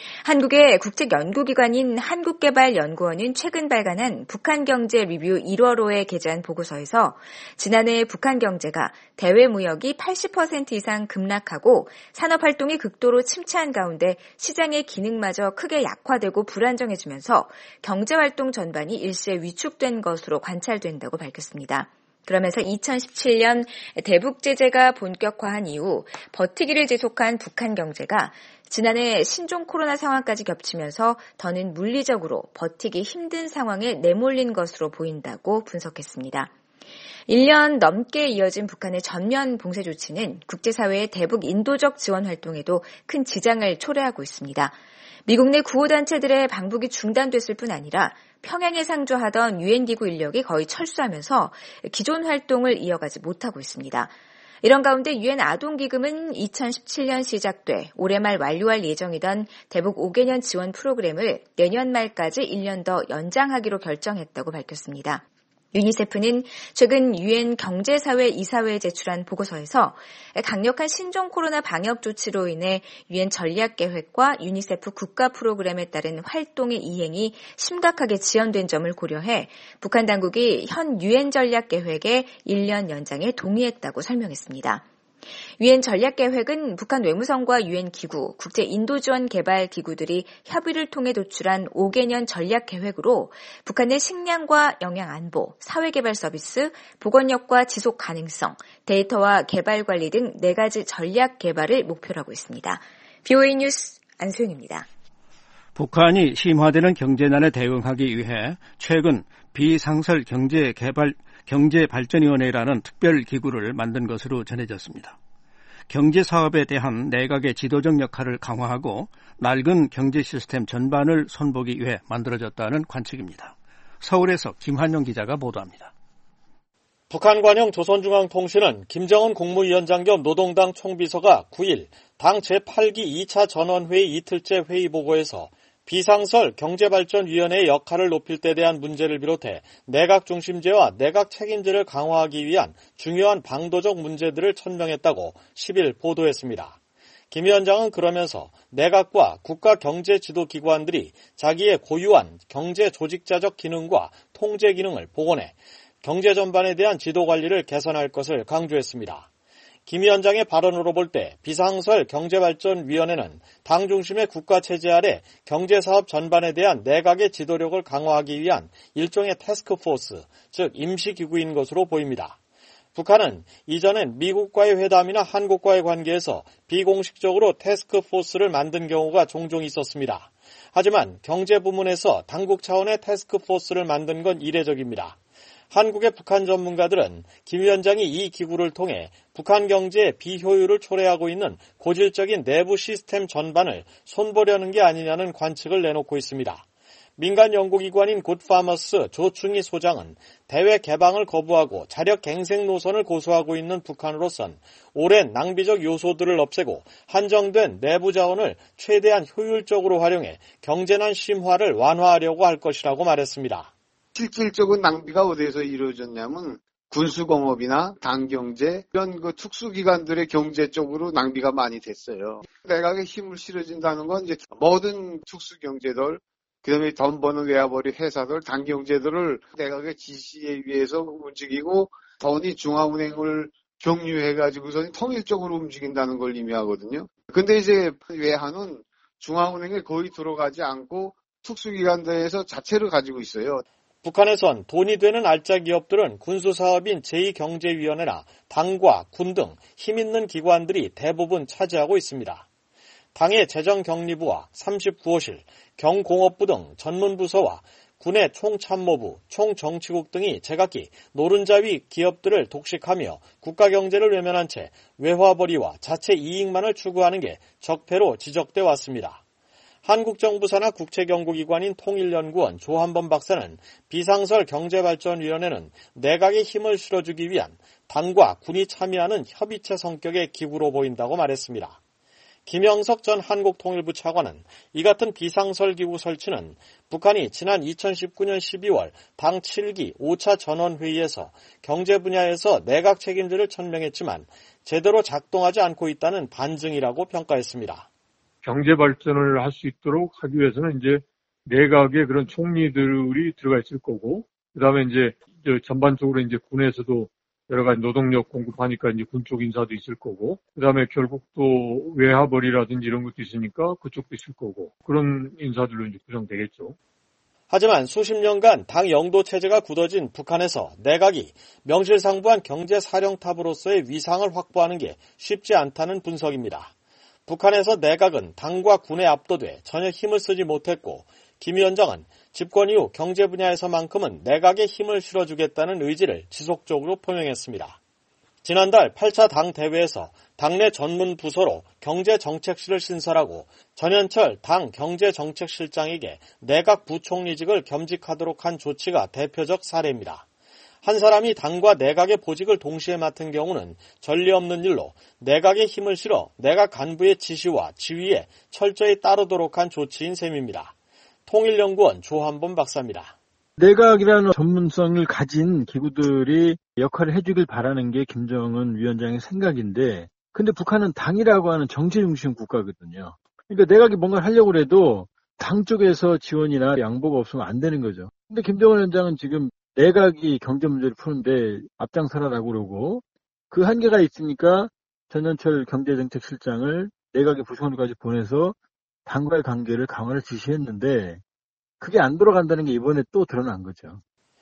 한국의 국책연구기관인 한국개발연구원은 최근 발간한 북한경제 리뷰 일월호에 게재한 보고서에서 지난해 북한 경제가 대외 무역이 팔십 퍼센트 이상 급락하고 산업활동이 극도로 침체한 가운데 시장의 기능마저 크게 약화되고 불안정해지면서 경제활동 전반이 일시에 위축된 것으로 관찰된다고 밝혔습니다. 그러면서 이천십칠 년 대북 제재가 본격화한 이후 버티기를 지속한 북한 경제가 지난해 신종 코로나 상황까지 겹치면서 더는 물리적으로 버티기 힘든 상황에 내몰린 것으로 보인다고 분석했습니다. 일 년 넘게 이어진 북한의 전면 봉쇄 조치는 국제사회의 대북 인도적 지원 활동에도 큰 지장을 초래하고 있습니다. 미국 내 구호단체들의 방북이 중단됐을 뿐 아니라 평양에 상주하던 유엔기구 인력이 거의 철수하면서 기존 활동을 이어가지 못하고 있습니다. 이런 가운데 유엔 아동기금은 이천십칠 년 시작돼 올해 말 완료할 예정이던 대북 오 개년 지원 프로그램을 내년 말까지 일 년 더 연장하기로 결정했다고 밝혔습니다. 유니세프는 최근 유엔 경제사회 이사회에 제출한 보고서에서 강력한 신종 코로나 방역 조치로 인해 유엔 전략계획과 유니세프 국가 프로그램에 따른 활동의 이행이 심각하게 지연된 점을 고려해 북한 당국이 현 유엔 전략계획의 일 년 연장에 동의했다고 설명했습니다. 유엔 전략계획은 북한 외무성과 유엔 기구, 국제 인도지원 개발 기구들이 협의를 통해 도출한 오 개년 전략계획으로 북한 내 식량과 영양안보, 사회개발 서비스, 보건력과 지속 가능성, 데이터와 개발 관리 등 네 가지 전략 개발을 목표로 하고 있습니다. 비오에이 뉴스 안소영입니다. 북한이 심화되는 경제난에 대응하기 위해 최근 비상설 경제개발 경제발전위원회라는 특별기구를 만든 것으로 전해졌습니다. 경제사업에 대한 내각의 지도적 역할을 강화하고 낡은 경제 시스템 전반을 손보기 위해 만들어졌다는 관측입니다. 서울에서 김환영 기자가 보도합니다. 북한 관영 조선중앙통신은 김정은 국무위원장 겸 노동당 총비서가 구 일 당 제팔 기 이 차 전원회의 이틀째 회의 보고에서 비상설 경제발전위원회의 역할을 높일 때 대한 문제를 비롯해 내각 중심제와 내각 책임제를 강화하기 위한 중요한 방도적 문제들을 천명했다고 십 일 보도했습니다. 김 위원장은 그러면서 내각과 국가경제지도기관들이 자기의 고유한 경제조직자적 기능과 통제 기능을 복원해 경제 전반에 대한 지도관리를 개선할 것을 강조했습니다. 김 위원장의 발언으로 볼 때 비상설 경제발전위원회는 당 중심의 국가체제 아래 경제사업 전반에 대한 내각의 지도력을 강화하기 위한 일종의 태스크포스, 즉 임시기구인 것으로 보입니다. 북한은 이전엔 미국과의 회담이나 한국과의 관계에서 비공식적으로 태스크포스를 만든 경우가 종종 있었습니다. 하지만 경제 부문에서 당국 차원의 태스크포스를 만든 건 이례적입니다. 한국의 북한 전문가들은 김 위원장이 이 기구를 통해 북한 경제의 비효율을 초래하고 있는 고질적인 내부 시스템 전반을 손보려는 게 아니냐는 관측을 내놓고 있습니다. 민간 연구기관인 굿파머스 조충희 소장은 대외 개방을 거부하고 자력 갱생 노선을 고수하고 있는 북한으로선 오랜 낭비적 요소들을 없애고 한정된 내부 자원을 최대한 효율적으로 활용해 경제난 심화를 완화하려고 할 것이라고 말했습니다. 실질적인 낭비가 어디에서 이루어졌냐면 군수공업이나 당경제 이런 그 특수기관들의 경제 쪽으로 낭비가 많이 됐어요. 내각에 힘을 실어준다는 건 이제 모든 특수경제들, 그다음에 돈 버는 외화벌이 회사들, 당경제들을 내각의 지시에 의해서 움직이고 돈이 중앙은행을 경유해가지고서 통일적으로 움직인다는 걸 의미하거든요. 근데 이제 외환은 중앙은행에 거의 들어가지 않고 특수기관들에서 자체를 가지고 있어요. 북한에선 돈이 되는 알짜 기업들은 군수사업인 제이 경제위원회나 당과 군 등 힘있는 기관들이 대부분 차지하고 있습니다. 당의 재정격리부와 삼십구호실, 경공업부 등 전문부서와 군의 총참모부, 총정치국 등이 제각기 노른자위 기업들을 독식하며 국가경제를 외면한 채 외화벌이와 자체 이익만을 추구하는 게 적폐로 지적돼 왔습니다. 한국정부 산하 국책연구기관인 통일연구원 조한범 박사는 비상설 경제발전위원회는 내각에 힘을 실어주기 위한 당과 군이 참여하는 협의체 성격의 기구로 보인다고 말했습니다. 김영석 전 한국통일부 차관은 이 같은 비상설기구 설치는 북한이 지난 이천십구년 십이월 당 칠기 오차 전원회의에서 경제 분야에서 내각 책임제를 천명했지만 제대로 작동하지 않고 있다는 반증이라고 평가했습니다. 경제 발전을 할 수 있도록 하기 위해서는 이제 내각의 그런 총리들이 들어가 있을 거고, 그 다음에 이제 전반적으로 이제 군에서도 여러 가지 노동력 공급하니까 이제 군 쪽 인사도 있을 거고, 그 다음에 결국 또 외화벌이라든지 이런 것도 있으니까 그쪽도 있을 거고, 그런 인사들로 이제 구성되겠죠. 하지만 수십 년간 당 영도 체제가 굳어진 북한에서 내각이 명실상부한 경제사령탑으로서의 위상을 확보하는 게 쉽지 않다는 분석입니다. 북한에서 내각은 당과 군에 압도돼 전혀 힘을 쓰지 못했고 김 위원장은 집권 이후 경제 분야에서만큼은 내각에 힘을 실어주겠다는 의지를 지속적으로 표명했습니다. 지난달 팔 차 당 대회에서 당내 전문 부서로 경제정책실을 신설하고 전현철 당 경제정책실장에게 내각 부총리직을 겸직하도록 한 조치가 대표적 사례입니다. 한 사람이 당과 내각의 보직을 동시에 맡은 경우는 전례 없는 일로 내각에 힘을 실어 내각 간부의 지시와 지휘에 철저히 따르도록 한 조치인 셈입니다. 통일연구원 조한범 박사입니다. 내각이라는 전문성을 가진 기구들이 역할을 해주길 바라는 게 김정은 위원장의 생각인데, 근데 북한은 당이라고 하는 정치 중심 국가거든요. 그러니까 내각이 뭔가를 하려고 해도 당 쪽에서 지원이나 양보가 없으면 안 되는 거죠. 근데 김정은 위원장은 지금 내각이 경제 문제를 푸는데 앞장서라라고 그러고, 그 한계가 있으니까 전현철 경제정책실장을 내각의 부총리까지 보내서 당과의 관계를 강화를 지시했는데 그게 안 돌아간다는 게 이번에 또 드러난 거죠.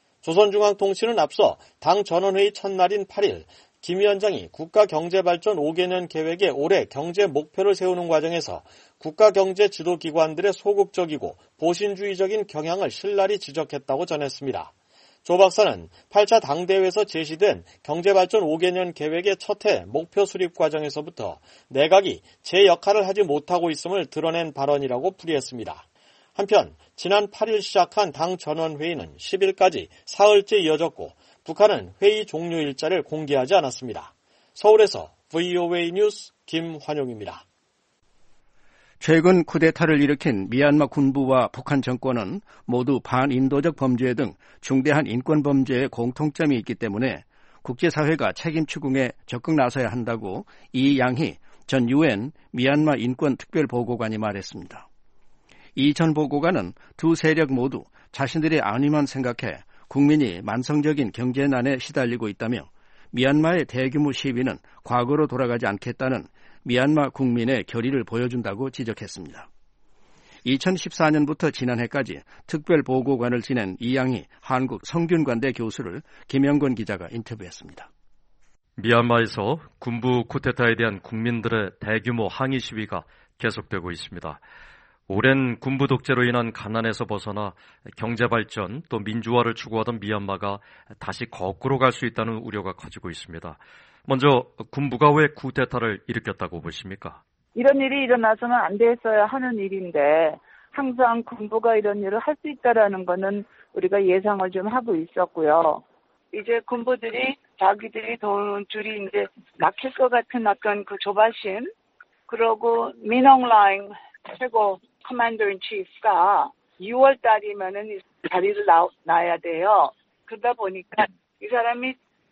조선중앙통신은 앞서 당 전원회의 첫날인 팔 일 김 위원장이 국가경제발전 오 개년 계획에 올해 경제 목표를 세우는 과정에서 국가경제 지도기관들의 소극적이고 보신주의적인 경향을 신랄히 지적했다고 전했습니다. 조 박사는 팔 차 당대회에서 제시된 경제발전 오 개년 계획의 첫 해 목표 수립 과정에서부터 내각이 제 역할을 하지 못하고 있음을 드러낸 발언이라고 풀이했습니다. 한편 지난 팔 일 시작한 당 전원회의는 십 일까지 사흘째 이어졌고 북한은 회의 종료 일자를 공개하지 않았습니다. 서울에서 브이오에이 뉴스 김환용입니다. 최근 쿠데타를 일으킨 미얀마 군부와 북한 정권은 모두 반인도적 범죄 등 중대한 인권 범죄에 공통점이 있기 때문에 국제사회가 책임 추궁에 적극 나서야 한다고 이 양희 전 유엔 미얀마 인권특별보고관이 말했습니다. 이 전 보고관은 두 세력 모두 자신들의 안위만 생각해 국민이 만성적인 경제난에 시달리고 있다며 미얀마의 대규모 시위는 과거로 돌아가지 않겠다는 미얀마 국민의 결의를 보여준다고 지적했습니다. 이천십사 년부터 지난해까지 특별보고관을 지낸 이양희 한국 성균관대 교수를 김영권 기자가 인터뷰했습니다. 미얀마에서 군부 쿠데타에 대한 국민들의 대규모 항의 시위가 계속되고 있습니다. 오랜 군부 독재로 인한 가난에서 벗어나 경제발전 또 민주화를 추구하던 미얀마가 다시 거꾸로 갈 수 있다는 우려가 커지고 있습니다. 먼저 군부가 왜 쿠데타를 일으켰다고 보십니까? 이런 일이 일어나서는 안 됐어야 하는 일인데 항상 군부가 이런 일을 할 수 있다라는 거는 우리가 예상을 좀 하고 있었고요. 이제 군부들이 자기들이 돈 줄이 이제 막힐 것 같은 어떤 그 조바심, 그러고 민홍라잉 최고 커맨더 인 치프가 유월 달이면은 자리를 놔야 돼요. 그러다 보니까 이 사람이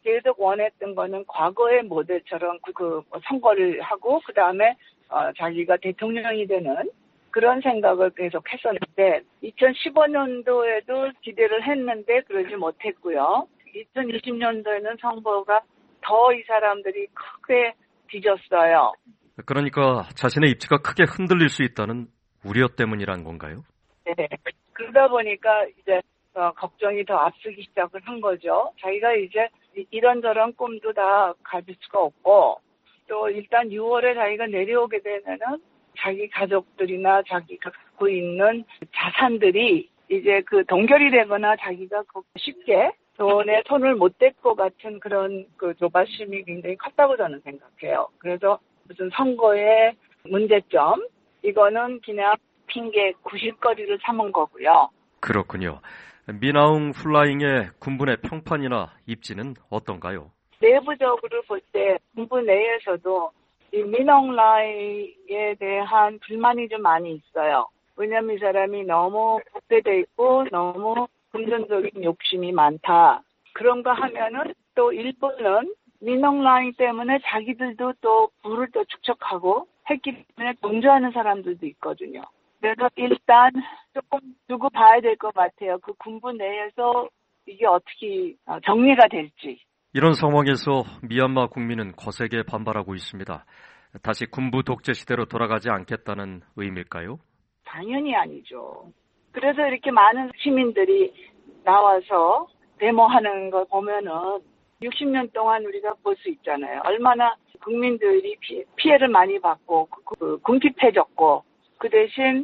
계속 원했던 거는 과거의 모델처럼 그, 그 선거를 하고 그 다음에 어, 자기가 대통령이 되는 그런 생각을 계속 했었는데 이천십오 년도에도 기대를 했는데 그러지 못했고요. 이천이십 년도에는 선거가 더 이 사람들이 크게 뒤졌어요. 그러니까 자신의 입지가 크게 흔들릴 수 있다는 우려 때문이란 건가요? 네. 그러다 보니까 이제 어, 걱정이 더 앞서기 시작을 한 거죠. 자기가 이제 이런저런 꿈도 다 가질 수가 없고 또 일단 유월에 자기가 내려오게 되면은 자기 가족들이나 자기가 갖고 있는 자산들이 이제 그 동결이 되거나 자기가 쉽게 돈에 손을 못 댈 것 같은 그런 그 조바심이 굉장히 컸다고 저는 생각해요. 그래서 무슨 선거의 문제점 이거는 그냥 핑계 구실거리를 삼은 거고요. 그렇군요. 미나웅 플라잉의 군부의 평판이나 입지는 어떤가요? 내부적으로 볼 때 군부 내에서도 이 미나웅 라이에 대한 불만이 좀 많이 있어요. 왜냐하면 이 사람이 너무 복대돼 있고 너무 금전적인 욕심이 많다. 그런가 하면은 또 일본은 미나웅 라이 때문에 자기들도 또 부를 또 축적하고 했기 때문에 동조하는 사람들도 있거든요. 그래서 일단 조금 두고 봐야 될 것 같아요. 그 군부 내에서 이게 어떻게 정리가 될지. 이런 상황에서 미얀마 국민은 거세게 반발하고 있습니다. 다시 군부 독재 시대로 돌아가지 않겠다는 의미일까요? 당연히 아니죠. 그래서 이렇게 많은 시민들이 나와서 데모하는 걸 보면은 육십 년 동안 우리가 볼 수 있잖아요. 얼마나 국민들이 피, 피해를 많이 받고 그, 그, 궁핍해졌고 그 대신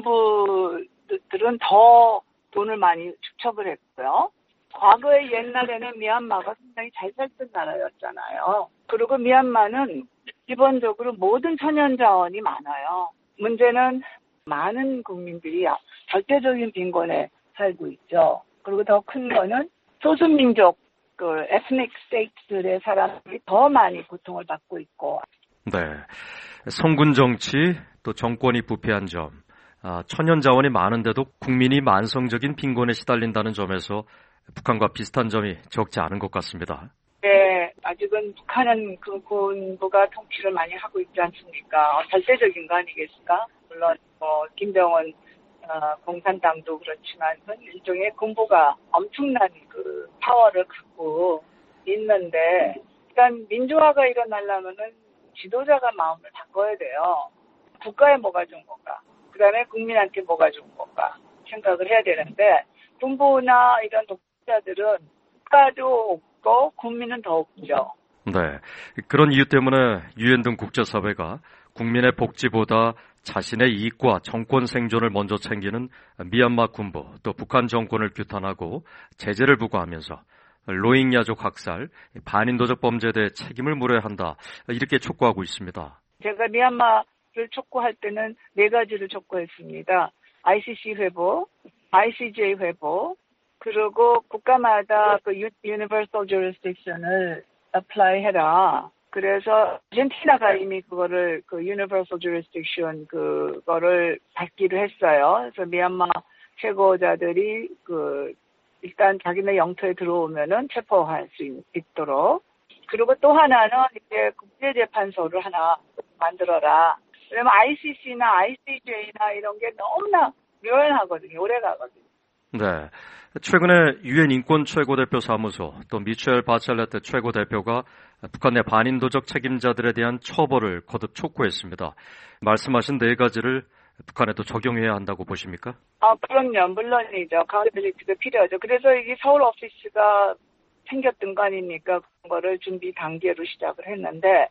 군부들은 더 돈을 많이 축적을 했고요. 과거에 옛날에는 미얀마가 굉장히 잘 살던 나라였잖아요. 그리고 미얀마는 기본적으로 모든 천연 자원이 많아요. 문제는 많은 국민들이 절대적인 빈곤에 살고 있죠. 그리고 더 큰 거는 소수민족, 그 에스닉 스테이트들의 사람들이 더 많이 고통을 받고 있고. 네, 성군 정치 또 정권이 부패한 점, 아, 천연 자원이 많은데도 국민이 만성적인 빈곤에 시달린다는 점에서 북한과 비슷한 점이 적지 않은 것 같습니다. 네, 아직은 북한은 그 군부가 통치를 많이 하고 있지 않습니까? 어, 절대적인 거 아니겠습니까? 물론 뭐 김정은 어, 공산당도 그렇지만 일종의 군부가 엄청난 그 파워를 갖고 있는데 일단 민주화가 일어나려면은 지도자가 마음을 바꿔야 돼요. 국가에 뭐가 좋은 건가? 그 다음에 국민한테 뭐가 좋은 건가? 생각을 해야 되는데 군부나 이런 독자들은 국가도 없고 국민은 더 없죠. 네, 그런 이유 때문에 유엔 등 국제사회가 국민의 복지보다 자신의 이익과 정권 생존을 먼저 챙기는 미얀마 군부 또 북한 정권을 규탄하고 제재를 부과하면서 로힝야족 학살, 반인도적 범죄에 대해 책임을 물어야 한다 이렇게 촉구하고 있습니다. 제가 미얀마를 촉구할 때는 네 가지를 촉구했습니다. 아이씨씨 회복, 아이씨제이 회복, 그리고 국가마다 그 Universal Jurisdiction을 apply 해라. 그래서 아르헨티나가 이미 그거를 그 Universal Jurisdiction 그거를 받기로 했어요. 그래서 미얀마 최고자들이 그 일단 자기네 영토에 들어오면은 체포할 수 있도록. 그리고 또 하나는 이제 국제재판소를 하나 만들어라. 왜냐면 아이씨씨나 아이씨제이나 이런 게 너무나 묘연하거든요. 오래 가거든요. 네. 최근에 유엔 인권 최고대표 사무소 또 미첼 바첼레트 최고대표가 북한 내 반인도적 책임자들에 대한 처벌을 거듭 촉구했습니다. 말씀하신 네 가지를 북한에도 적용해야 한다고 보십니까? 아, 그럼요. 물론이죠. accountability가 필요하죠. 그래서 이게 서울 오피스가 생겼던 거 아닙니까? 그런 거를 준비 단계로 시작을 했는데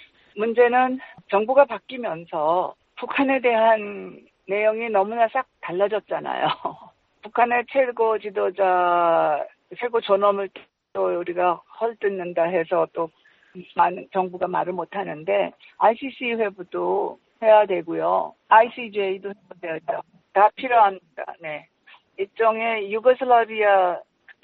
문제는 정부가 바뀌면서 북한에 대한 내용이 너무나 싹 달라졌잖아요. 북한의 최고 지도자, 최고 존엄을 또 우리가 헐뜯는다 해서 또 많은 정부가 말을 못하는데 아이씨씨 회부도 해야 되고요. 아이씨제이도 해야죠. 다 필요합니다. 네. 일종의 유고슬라비아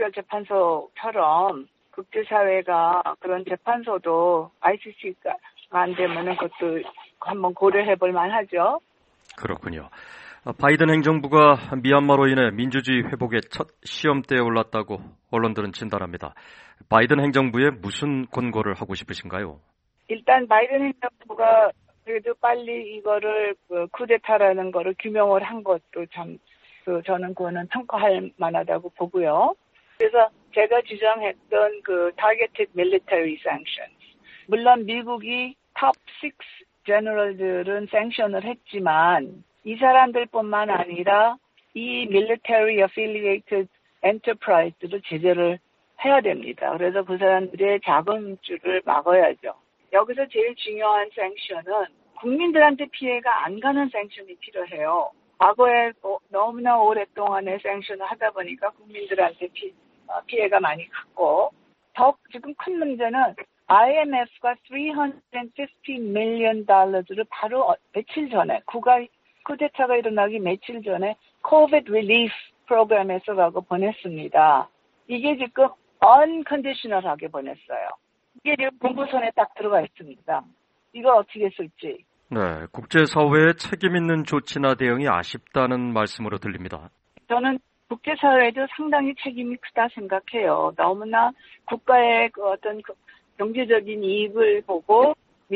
특별재판소처럼 국제사회가 그런 재판소도 아이씨씨가 안 되면은 그것도 한번 고려해 볼 만하죠. 그렇군요. 바이든 행정부가 미얀마로 인해 민주주의 회복의 첫 시험대에 올랐다고 언론들은 진단합니다. 바이든 행정부에 무슨 권고를 하고 싶으신가요? 일단 바이든 행정부가 그래도 빨리 이거를 그 쿠데타라는 거를 규명을 한 것도 참 그 저는 그거는 평가할 만하다고 보고요. 그래서 제가 주장했던 그 targeted military sanctions, 물론 미국이 탑 육 제너럴들은 सँ션을 했지만 이 사람들뿐만 아니라 이 military affiliated enterprise들을 제재를 해야 됩니다. 그래서 그 사람들의 자금줄을 막아야죠. 여기서 제일 중요한 सँ션은 국민들한테 피해가 안 가는 सँ션이 필요해요. 과거에 너무나 오랫동안에 सँ션을 하다 보니까 국민들한테 피, 피해가 많이 갔고, 더 지금 큰 문제는 아이엠에프가 삼백오십 밀리언 달러를 바로 며칠 전에 국가 쿠데타가 일어나기 며칠 전에 코비드 릴리프 프로그램에 써가고 보냈습니다. 이게 지금 unconditional하게 보냈어요. 이게 지금 공부선에 딱 들어가 있습니다. 이걸 어떻게 쓸지. 네, 국제사회의 책임 있는 조치나 대응이 아쉽다는 말씀으로 들립니다. 저는 국제사회도 상당히 책임이 크다 생각해요. 너무나 국가의 그 어떤 그 경제적인 이익을 보고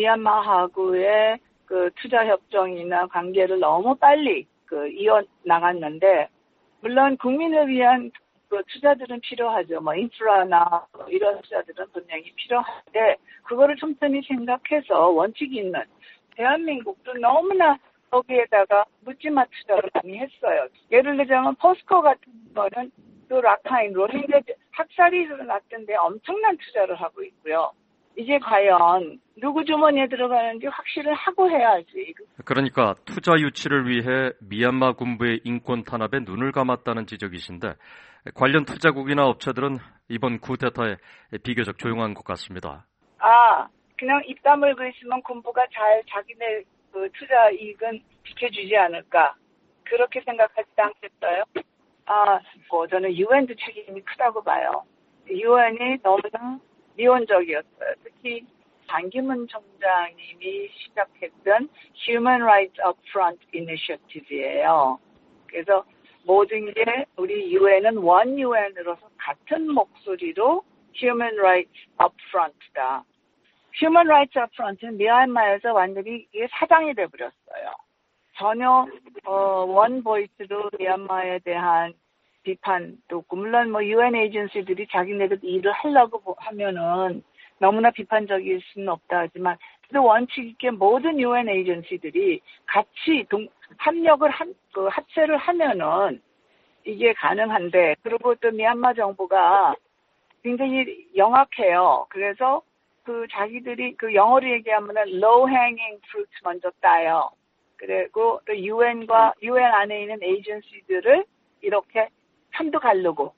미얀마하고의 그 투자 협정이나 관계를 너무 빨리 그 이어 나갔는데, 물론 국민을 위한 그 투자들은 필요하죠. 뭐 인프라나 이런 투자들은 분명히 필요한데, 그거를 천천히 생각해서 원칙 있는 대한민국도 너무나 거기에다가 묻지마 투자를 많이 했어요. 예를 들자면 포스코 같은 거는 또 라카인 로힝야 학살이 일어났던데 엄청난 투자를 하고 있고요. 이제 과연 누구 주머니에 들어가는지 확실을 하고 해야지. 그러니까 투자 유치를 위해 미얀마 군부의 인권 탄압에 눈을 감았다는 지적이신데, 관련 투자국이나 업체들은 이번 쿠데타에 비교적 조용한 것 같습니다. 아, 그냥 입 다물고 있으면 군부가 잘 자기네 그 투자 이익은 지켜주지 않을까, 그렇게 생각하지 않겠어요? 아, 뭐 저는 유엔도 책임이 크다고 봐요. 유엔이 너무나 미온적이었어요. 특히 반기문 총장님이 시작했던 Human Rights Upfront Initiative예요. 그래서 모든 게 우리 유엔은 원 유엔으로서 같은 목소리로 Human Rights Upfront다. Human Rights Upfront는 미얀마에서 완전히 이게 사장이 돼버렸어요. 전혀 어, 원 보이스로 미얀마에 대한 비판도 없고, 물론 뭐 유엔 에이전시들이 자기네들 일을 하려고 하면은 너무나 비판적일 수는 없다 하지만, 그래도 원칙 있게 모든 유엔 에이전시들이 같이 동, 합력을 한, 그 합세를 하면은 이게 가능한데, 그리고 또 미얀마 정부가 굉장히 영악해요. 그래서 그 자기들이 그 영어로 얘기하면은 low hanging fruit 먼저 따요. 그리고 또 유엔과 유엔 안에 있는 에이전시들을 이렇게 편도 가르고,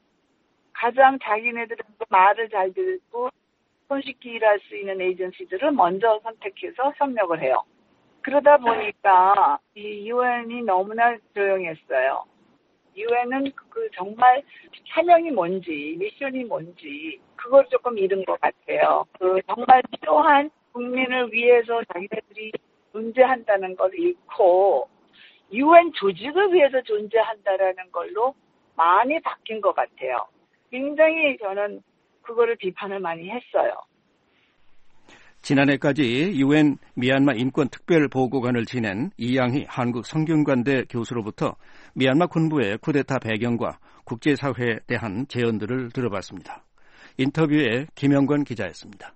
가장 자기네들은 말을 잘 듣고 손쉽게 일할 수 있는 에이전시들을 먼저 선택해서 협력을 해요. 그러다 보니까 이 유엔이 너무나 조용했어요. 유엔은 그 정말 사명이 뭔지, 미션이 뭔지 그걸 조금 잃은 것 같아요. 그 정말 필요한 국민을 위해서 자기네들이 존재한다는 걸 잃고 유엔 조직을 위해서 존재한다라는 걸로 많이 바뀐 것 같아요. 굉장히 저는 그거를 비판을 많이 했어요. 지난해까지 유엔 미얀마 인권특별보고관을 지낸 이양희 한국성균관대 교수로부터 미얀마 군부의 쿠데타 배경과 국제사회에 대한 제언들을 들어봤습니다. 인터뷰에 김영권 기자였습니다.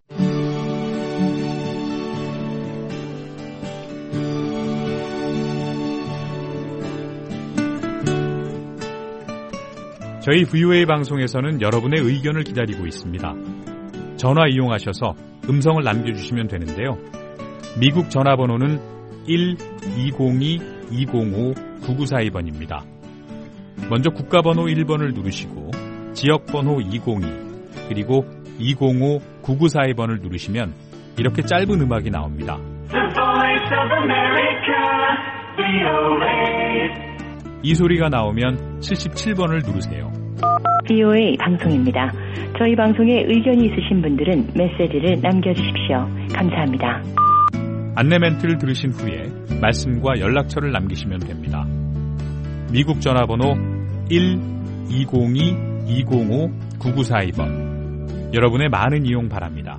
저희 브이오에이 방송에서는 여러분의 의견을 기다리고 있습니다. 전화 이용하셔서 음성을 남겨주시면 되는데요. 미국 전화번호는 일 이공이 이공오 구구사이 번입니다. 먼저 국가번호 일 번을 누르시고 지역번호 이공이 그리고 이공오 구구사이 번을 누르시면 이렇게 짧은 음악이 나옵니다. The Voice of America, 브이오에이. 이 소리가 나오면 칠십칠 번을 누르세요. 브이오에이 방송입니다. 저희 방송에 의견이 있으신 분들은 메시지를 남겨주십시오. 감사합니다. 안내 멘트를 들으신 후에 말씀과 연락처를 남기시면 됩니다. 미국 전화번호 일 이공이 이공오 구구사이 번. 여러분의 많은 이용 바랍니다.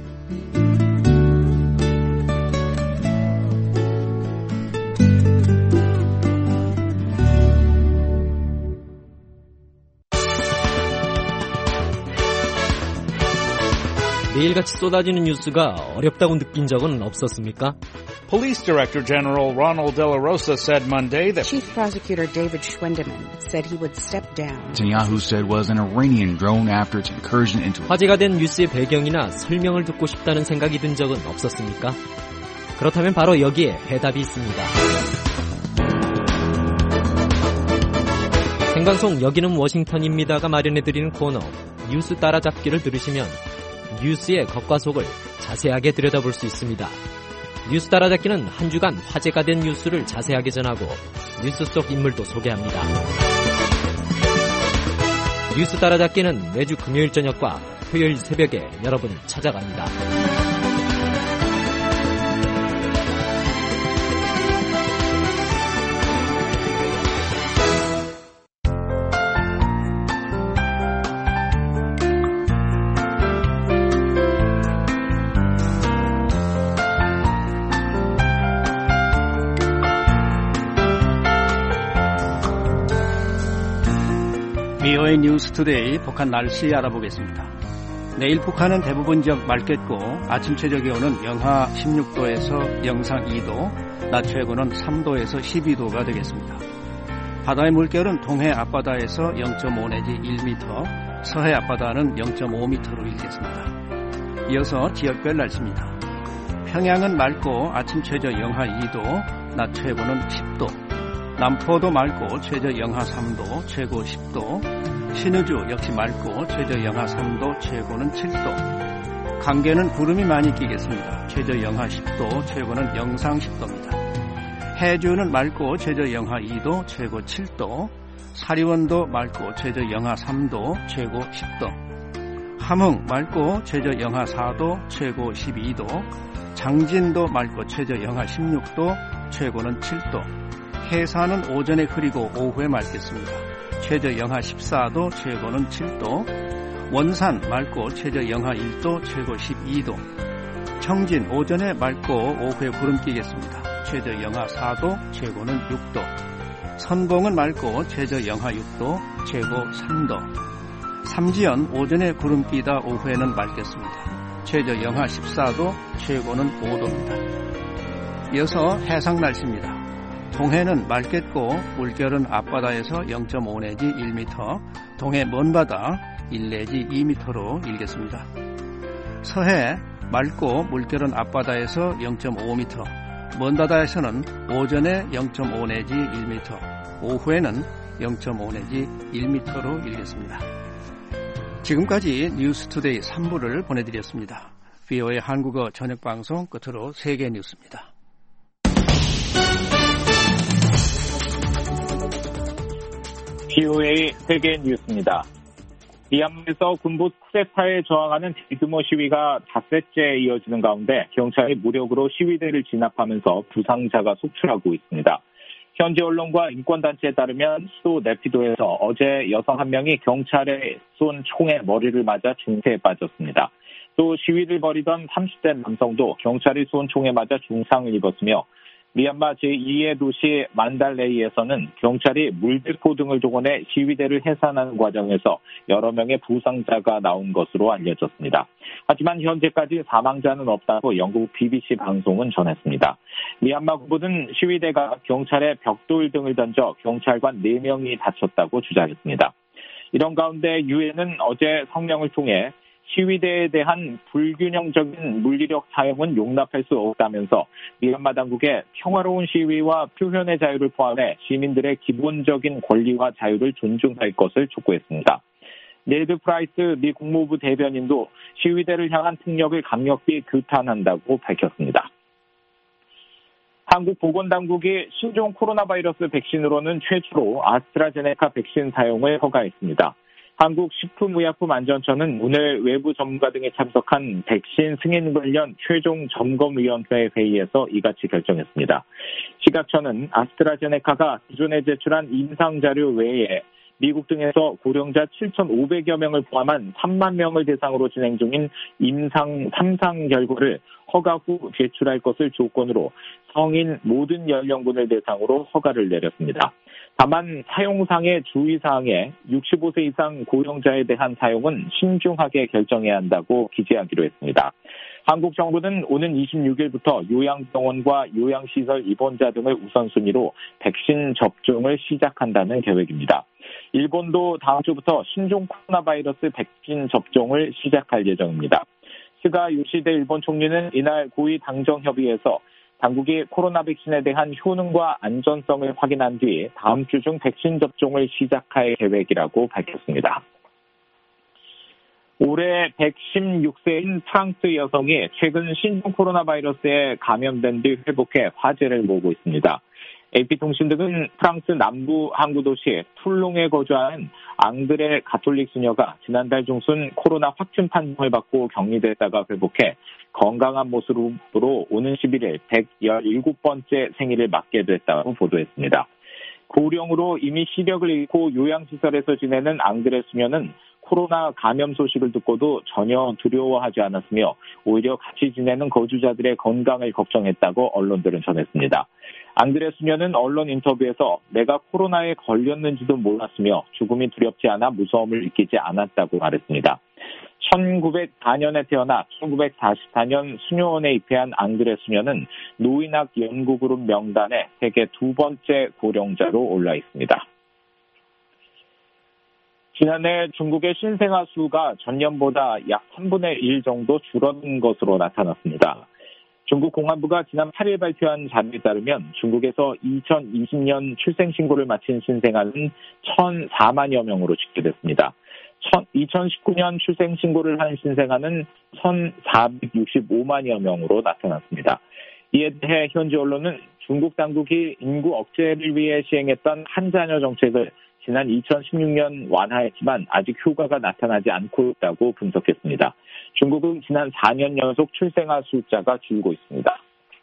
매일같이 쏟아지는 뉴스가 어렵다고 느낀 적은 없었습니까? Police Director General Ronald De La Rosa said Monday that Chief Prosecutor David Schwendeman said he would step down. Netanyahu said was an Iranian drone after its incursion into. 화제가 된 뉴스의 배경이나 설명을 듣고 싶다는 생각이 든 적은 없었습니까? 그렇다면 바로 여기에 해답이 있습니다. 생방송 여기는 워싱턴입니다가 마련해드리는 코너 뉴스 따라잡기를 들으시면 뉴스의 겉과 속을 자세하게 들여다볼 수 있습니다. 뉴스 따라잡기는 한 주간 화제가 된 뉴스를 자세하게 전하고 뉴스 속 인물도 소개합니다. 뉴스 따라잡기는 매주 금요일 저녁과 토요일 새벽에 여러분을 찾아갑니다. 비오에이 뉴스 투데이 북한 날씨 알아보겠습니다. 내일 북한은 대부분 지역 맑겠고 아침 최저 기온은 영하 십육 도에서 영상 이 도, 낮 최고는 삼 도에서 십이 도가 되겠습니다. 바다의 물결은 동해 앞바다에서 영 점 오 내지 일 미터, 서해 앞바다는 영 점 오 미터로 일겠습니다. 이어서 지역별 날씨입니다. 평양은 맑고 아침 최저 영하 이 도, 낮 최고는 십 도, 남포도 맑고 최저 영하 삼 도, 최고 십 도, 신의주 역시 맑고 최저 영하 삼 도, 최고는 칠 도, 강계는 구름이 많이 끼겠습니다. 최저 영하 십 도, 최고는 영상 십 도입니다. 해주는 맑고 최저 영하 이 도, 최고 칠 도, 사리원도 맑고 최저 영하 삼 도, 최고 십 도, 함흥 맑고 최저 영하 사 도, 최고 십이 도, 장진도 맑고 최저 영하 십육 도, 최고는 칠 도, 해산은 오전에 흐리고 오후에 맑겠습니다. 최저 영하 십사 도, 최고는 칠 도, 원산 맑고 최저 영하 일 도, 최고 십이 도, 청진 오전에 맑고 오후에 구름 끼겠습니다. 최저 영하 사 도, 최고는 육 도, 선봉은 맑고 최저 영하 육 도, 최고 삼 도, 삼지연 오전에 구름 끼다 오후에는 맑겠습니다. 최저 영하 십사 도, 최고는 오 도입니다. 이어서 해상 날씨입니다. 동해는 맑겠고 물결은 앞바다에서 영 점 오 내지 일 미터, 동해 먼바다 일 내지 이 미터로 일겠습니다. 서해 맑고 물결은 앞바다에서 영 점 오 미터, 먼바다에서는 오전에 영 점 오 내지 일 미터, 오후에는 영 점 오 내지 일 미터로 일겠습니다. 지금까지 뉴스투데이 삼 부를 보내드렸습니다. 비오에이 한국어 저녁방송 끝으로 세계 뉴스입니다. 비오에이 세계 뉴스입니다. 미얀마에서 군부 쿠데타에 저항하는 대규모 시위가 닷새째 이어지는 가운데 경찰이 무력으로 시위대를 진압하면서 부상자가 속출하고 있습니다. 현지 언론과 인권단체에 따르면 수도 네피도에서 어제 여성 한 명이 경찰에 쏜 총에 머리를 맞아 중태에 빠졌습니다. 또 시위를 벌이던 삼십 대 남성도 경찰이 쏜 총에 맞아 중상을 입었으며 미얀마 제이의 도시 만달레이에서는 경찰이 물대포 등을 동원해 시위대를 해산하는 과정에서 여러 명의 부상자가 나온 것으로 알려졌습니다. 하지만 현재까지 사망자는 없다고 영국 비비씨 방송은 전했습니다. 미얀마 군부는 시위대가 경찰에 벽돌 등을 던져 경찰관 네 명이 다쳤다고 주장했습니다. 이런 가운데 유엔은 어제 성명을 통해 시위대에 대한 불균형적인 물리력 사용은 용납할 수 없다면서 미얀마 당국의 평화로운 시위와 표현의 자유를 포함해 시민들의 기본적인 권리와 자유를 존중할 것을 촉구했습니다. 네드 프라이스 미 국무부 대변인도 시위대를 향한 폭력을 강력히 규탄한다고 밝혔습니다. 한국 보건당국이 신종 코로나 바이러스 백신으로는 최초로 아스트라제네카 백신 사용을 허가했습니다. 한국식품의약품안전처는 오늘 외부 전문가 등이 참석한 백신 승인 관련 최종 점검위원회 회의에서 이같이 결정했습니다. 식약처는 아스트라제네카가 기존에 제출한 임상자료 외에 미국 등에서 고령자 칠천오백여 명을 포함한 삼만 명을 대상으로 진행 중인 임상 삼 상 결과를 허가 후 제출할 것을 조건으로 성인 모든 연령군을 대상으로 허가를 내렸습니다. 다만 사용상의 주의사항에 육십오 세 이상 고령자에 대한 사용은 신중하게 결정해야 한다고 기재하기로 했습니다. 한국 정부는 오는 이십육 일부터 요양병원과 요양시설 입원자 등을 우선순위로 백신 접종을 시작한다는 계획입니다. 일본도 다음 주부터 신종 코로나 바이러스 백신 접종을 시작할 예정입니다. 스가 요시대 일본 총리는 이날 고위 당정협의회에서 당국이 코로나 백신에 대한 효능과 안전성을 확인한 뒤 다음 주 중 백신 접종을 시작할 계획이라고 밝혔습니다. 올해 백십육 세인 프랑스 여성이 최근 신종 코로나 바이러스에 감염된 뒤 회복해 화제를 모으고 있습니다. 에이피통신 등은 프랑스 남부 항구 도시 툴롱에 거주하는 앙드레 가톨릭 수녀가 지난달 중순 코로나 확진 판정을 받고 격리됐다가 회복해 건강한 모습으로 오는 십일 일 백십칠 번째 생일을 맞게 됐다고 보도했습니다. 고령으로 이미 시력을 잃고 요양시설에서 지내는 앙드레 수녀는 코로나 감염 소식을 듣고도 전혀 두려워하지 않았으며 오히려 같이 지내는 거주자들의 건강을 걱정했다고 언론들은 전했습니다. 앙드레 수녀는 언론 인터뷰에서 내가 코로나에 걸렸는지도 몰랐으며 죽음이 두렵지 않아 무서움을 느끼지 않았다고 말했습니다. 천구백사 년에 태어나 천구백사십사 년 수녀원에 입회한 앙드레 수녀는 노인학 연구그룹 명단에 세계 두 번째 고령자로 올라 있습니다. 지난해 중국의 신생아 수가 전년보다 약 삼분의 일 정도 줄어든 것으로 나타났습니다. 중국 공안부가 지난 팔 일 발표한 자료에 따르면 중국에서 이천이십 년 출생신고를 마친 신생아는 천사만여 명으로 집계됐습니다. 이천십구 년 출생신고를 한 신생아는 천사백육십오만여 명으로 나타났습니다. 이에 대해 현지 언론은 중국 당국이 인구 억제를 위해 시행했던 한자녀 정책을 지난 이천십육 년 완화했지만 아직 효과가 나타나지 않고 있다고 분석했습니다. 중국은 지난 사 년 연속 출생아 숫자가 줄고 있습니다.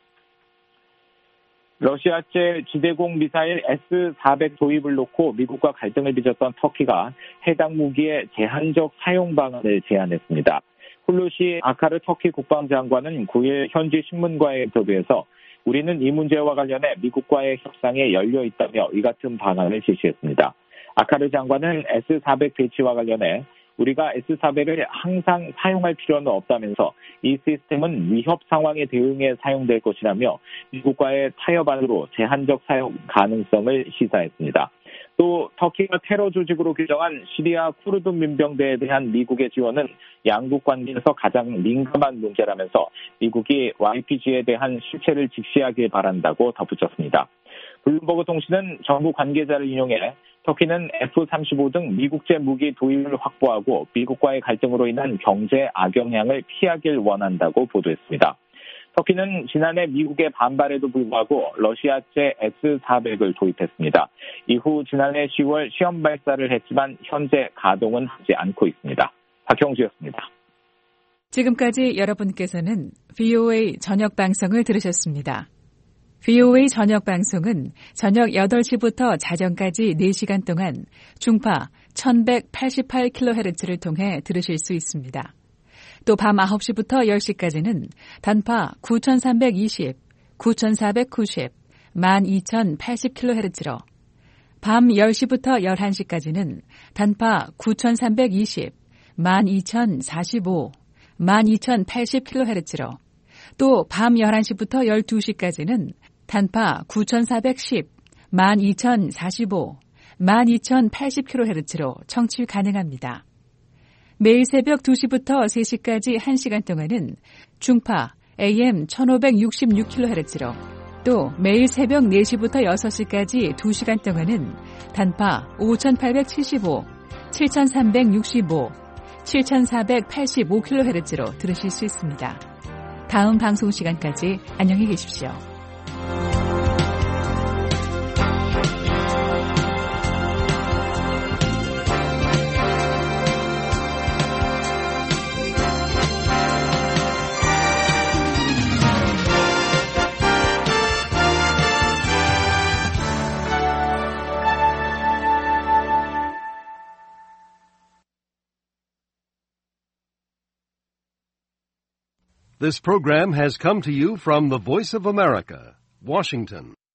러시아제 지대공 미사일 에스 사백 도입을 놓고 미국과 갈등을 빚었던 터키가 해당 무기의 제한적 사용 방안을 제안했습니다. 훌루시 아카르 터키 국방장관은 구 일 현지 신문과의 인터뷰에서 우리는 이 문제와 관련해 미국과의 협상에 열려 있다며 이 같은 방안을 제시했습니다. 아카르 장관은 에스 사백 배치와 관련해 우리가 에스 사백을 항상 사용할 필요는 없다면서 이 시스템은 위협 상황에 대응해 사용될 것이라며 미국과의 타협 안으로 제한적 사용 가능성을 시사했습니다. 또 터키가 테러 조직으로 규정한 시리아 쿠르드 민병대에 대한 미국의 지원은 양국 관계에서 가장 민감한 문제라면서 미국이 와이피지에 대한 실체를 직시하길 바란다고 덧붙였습니다. 블룸버그 통신은 정부 관계자를 인용해 터키는 에프 삼십오 등 미국제 무기 도입을 확보하고 미국과의 갈등으로 인한 경제 악영향을 피하길 원한다고 보도했습니다. 터키는 지난해 미국의 반발에도 불구하고 러시아제 에스 사백을 도입했습니다. 이후 지난해 시월 시험 발사를 했지만 현재 가동은 하지 않고 있습니다. 박형주였습니다. 지금까지 여러분께서는 브이오에이 저녁 방송을 들으셨습니다. 브이오에이 저녁 방송은 저녁 여덟 시부터 자정까지 네 시간 동안 중파 천백팔십팔 킬로헤르츠를 통해 들으실 수 있습니다. 또 밤 아홉 시부터 열 시까지는 단파 구천삼백이십, 구천사백구십, 만 이천팔십 킬로헤르츠로 밤 열 시부터 열한 시까지는 단파 구천삼백이십, 만 이천사십오, 만 이천팔십 킬로헤르츠로 또 밤 열한 시부터 열두 시까지는 단파 구천사백십, 만 이천사십오, 만 이천팔십 킬로헤르츠로 청취 가능합니다. 매일 새벽 두 시부터 세 시까지 한 시간 동안은 중파 에이엠 천오백육십육 킬로헤르츠로 또 매일 새벽 네 시부터 여섯 시까지 두 시간 동안은 단파 오천팔백칠십오, 칠천삼백육십오, 칠천사백팔십오 킬로헤르츠로 들으실 수 있습니다. 다음 방송 시간까지 안녕히 계십시오. This program has come to you from the Voice of America, Washington.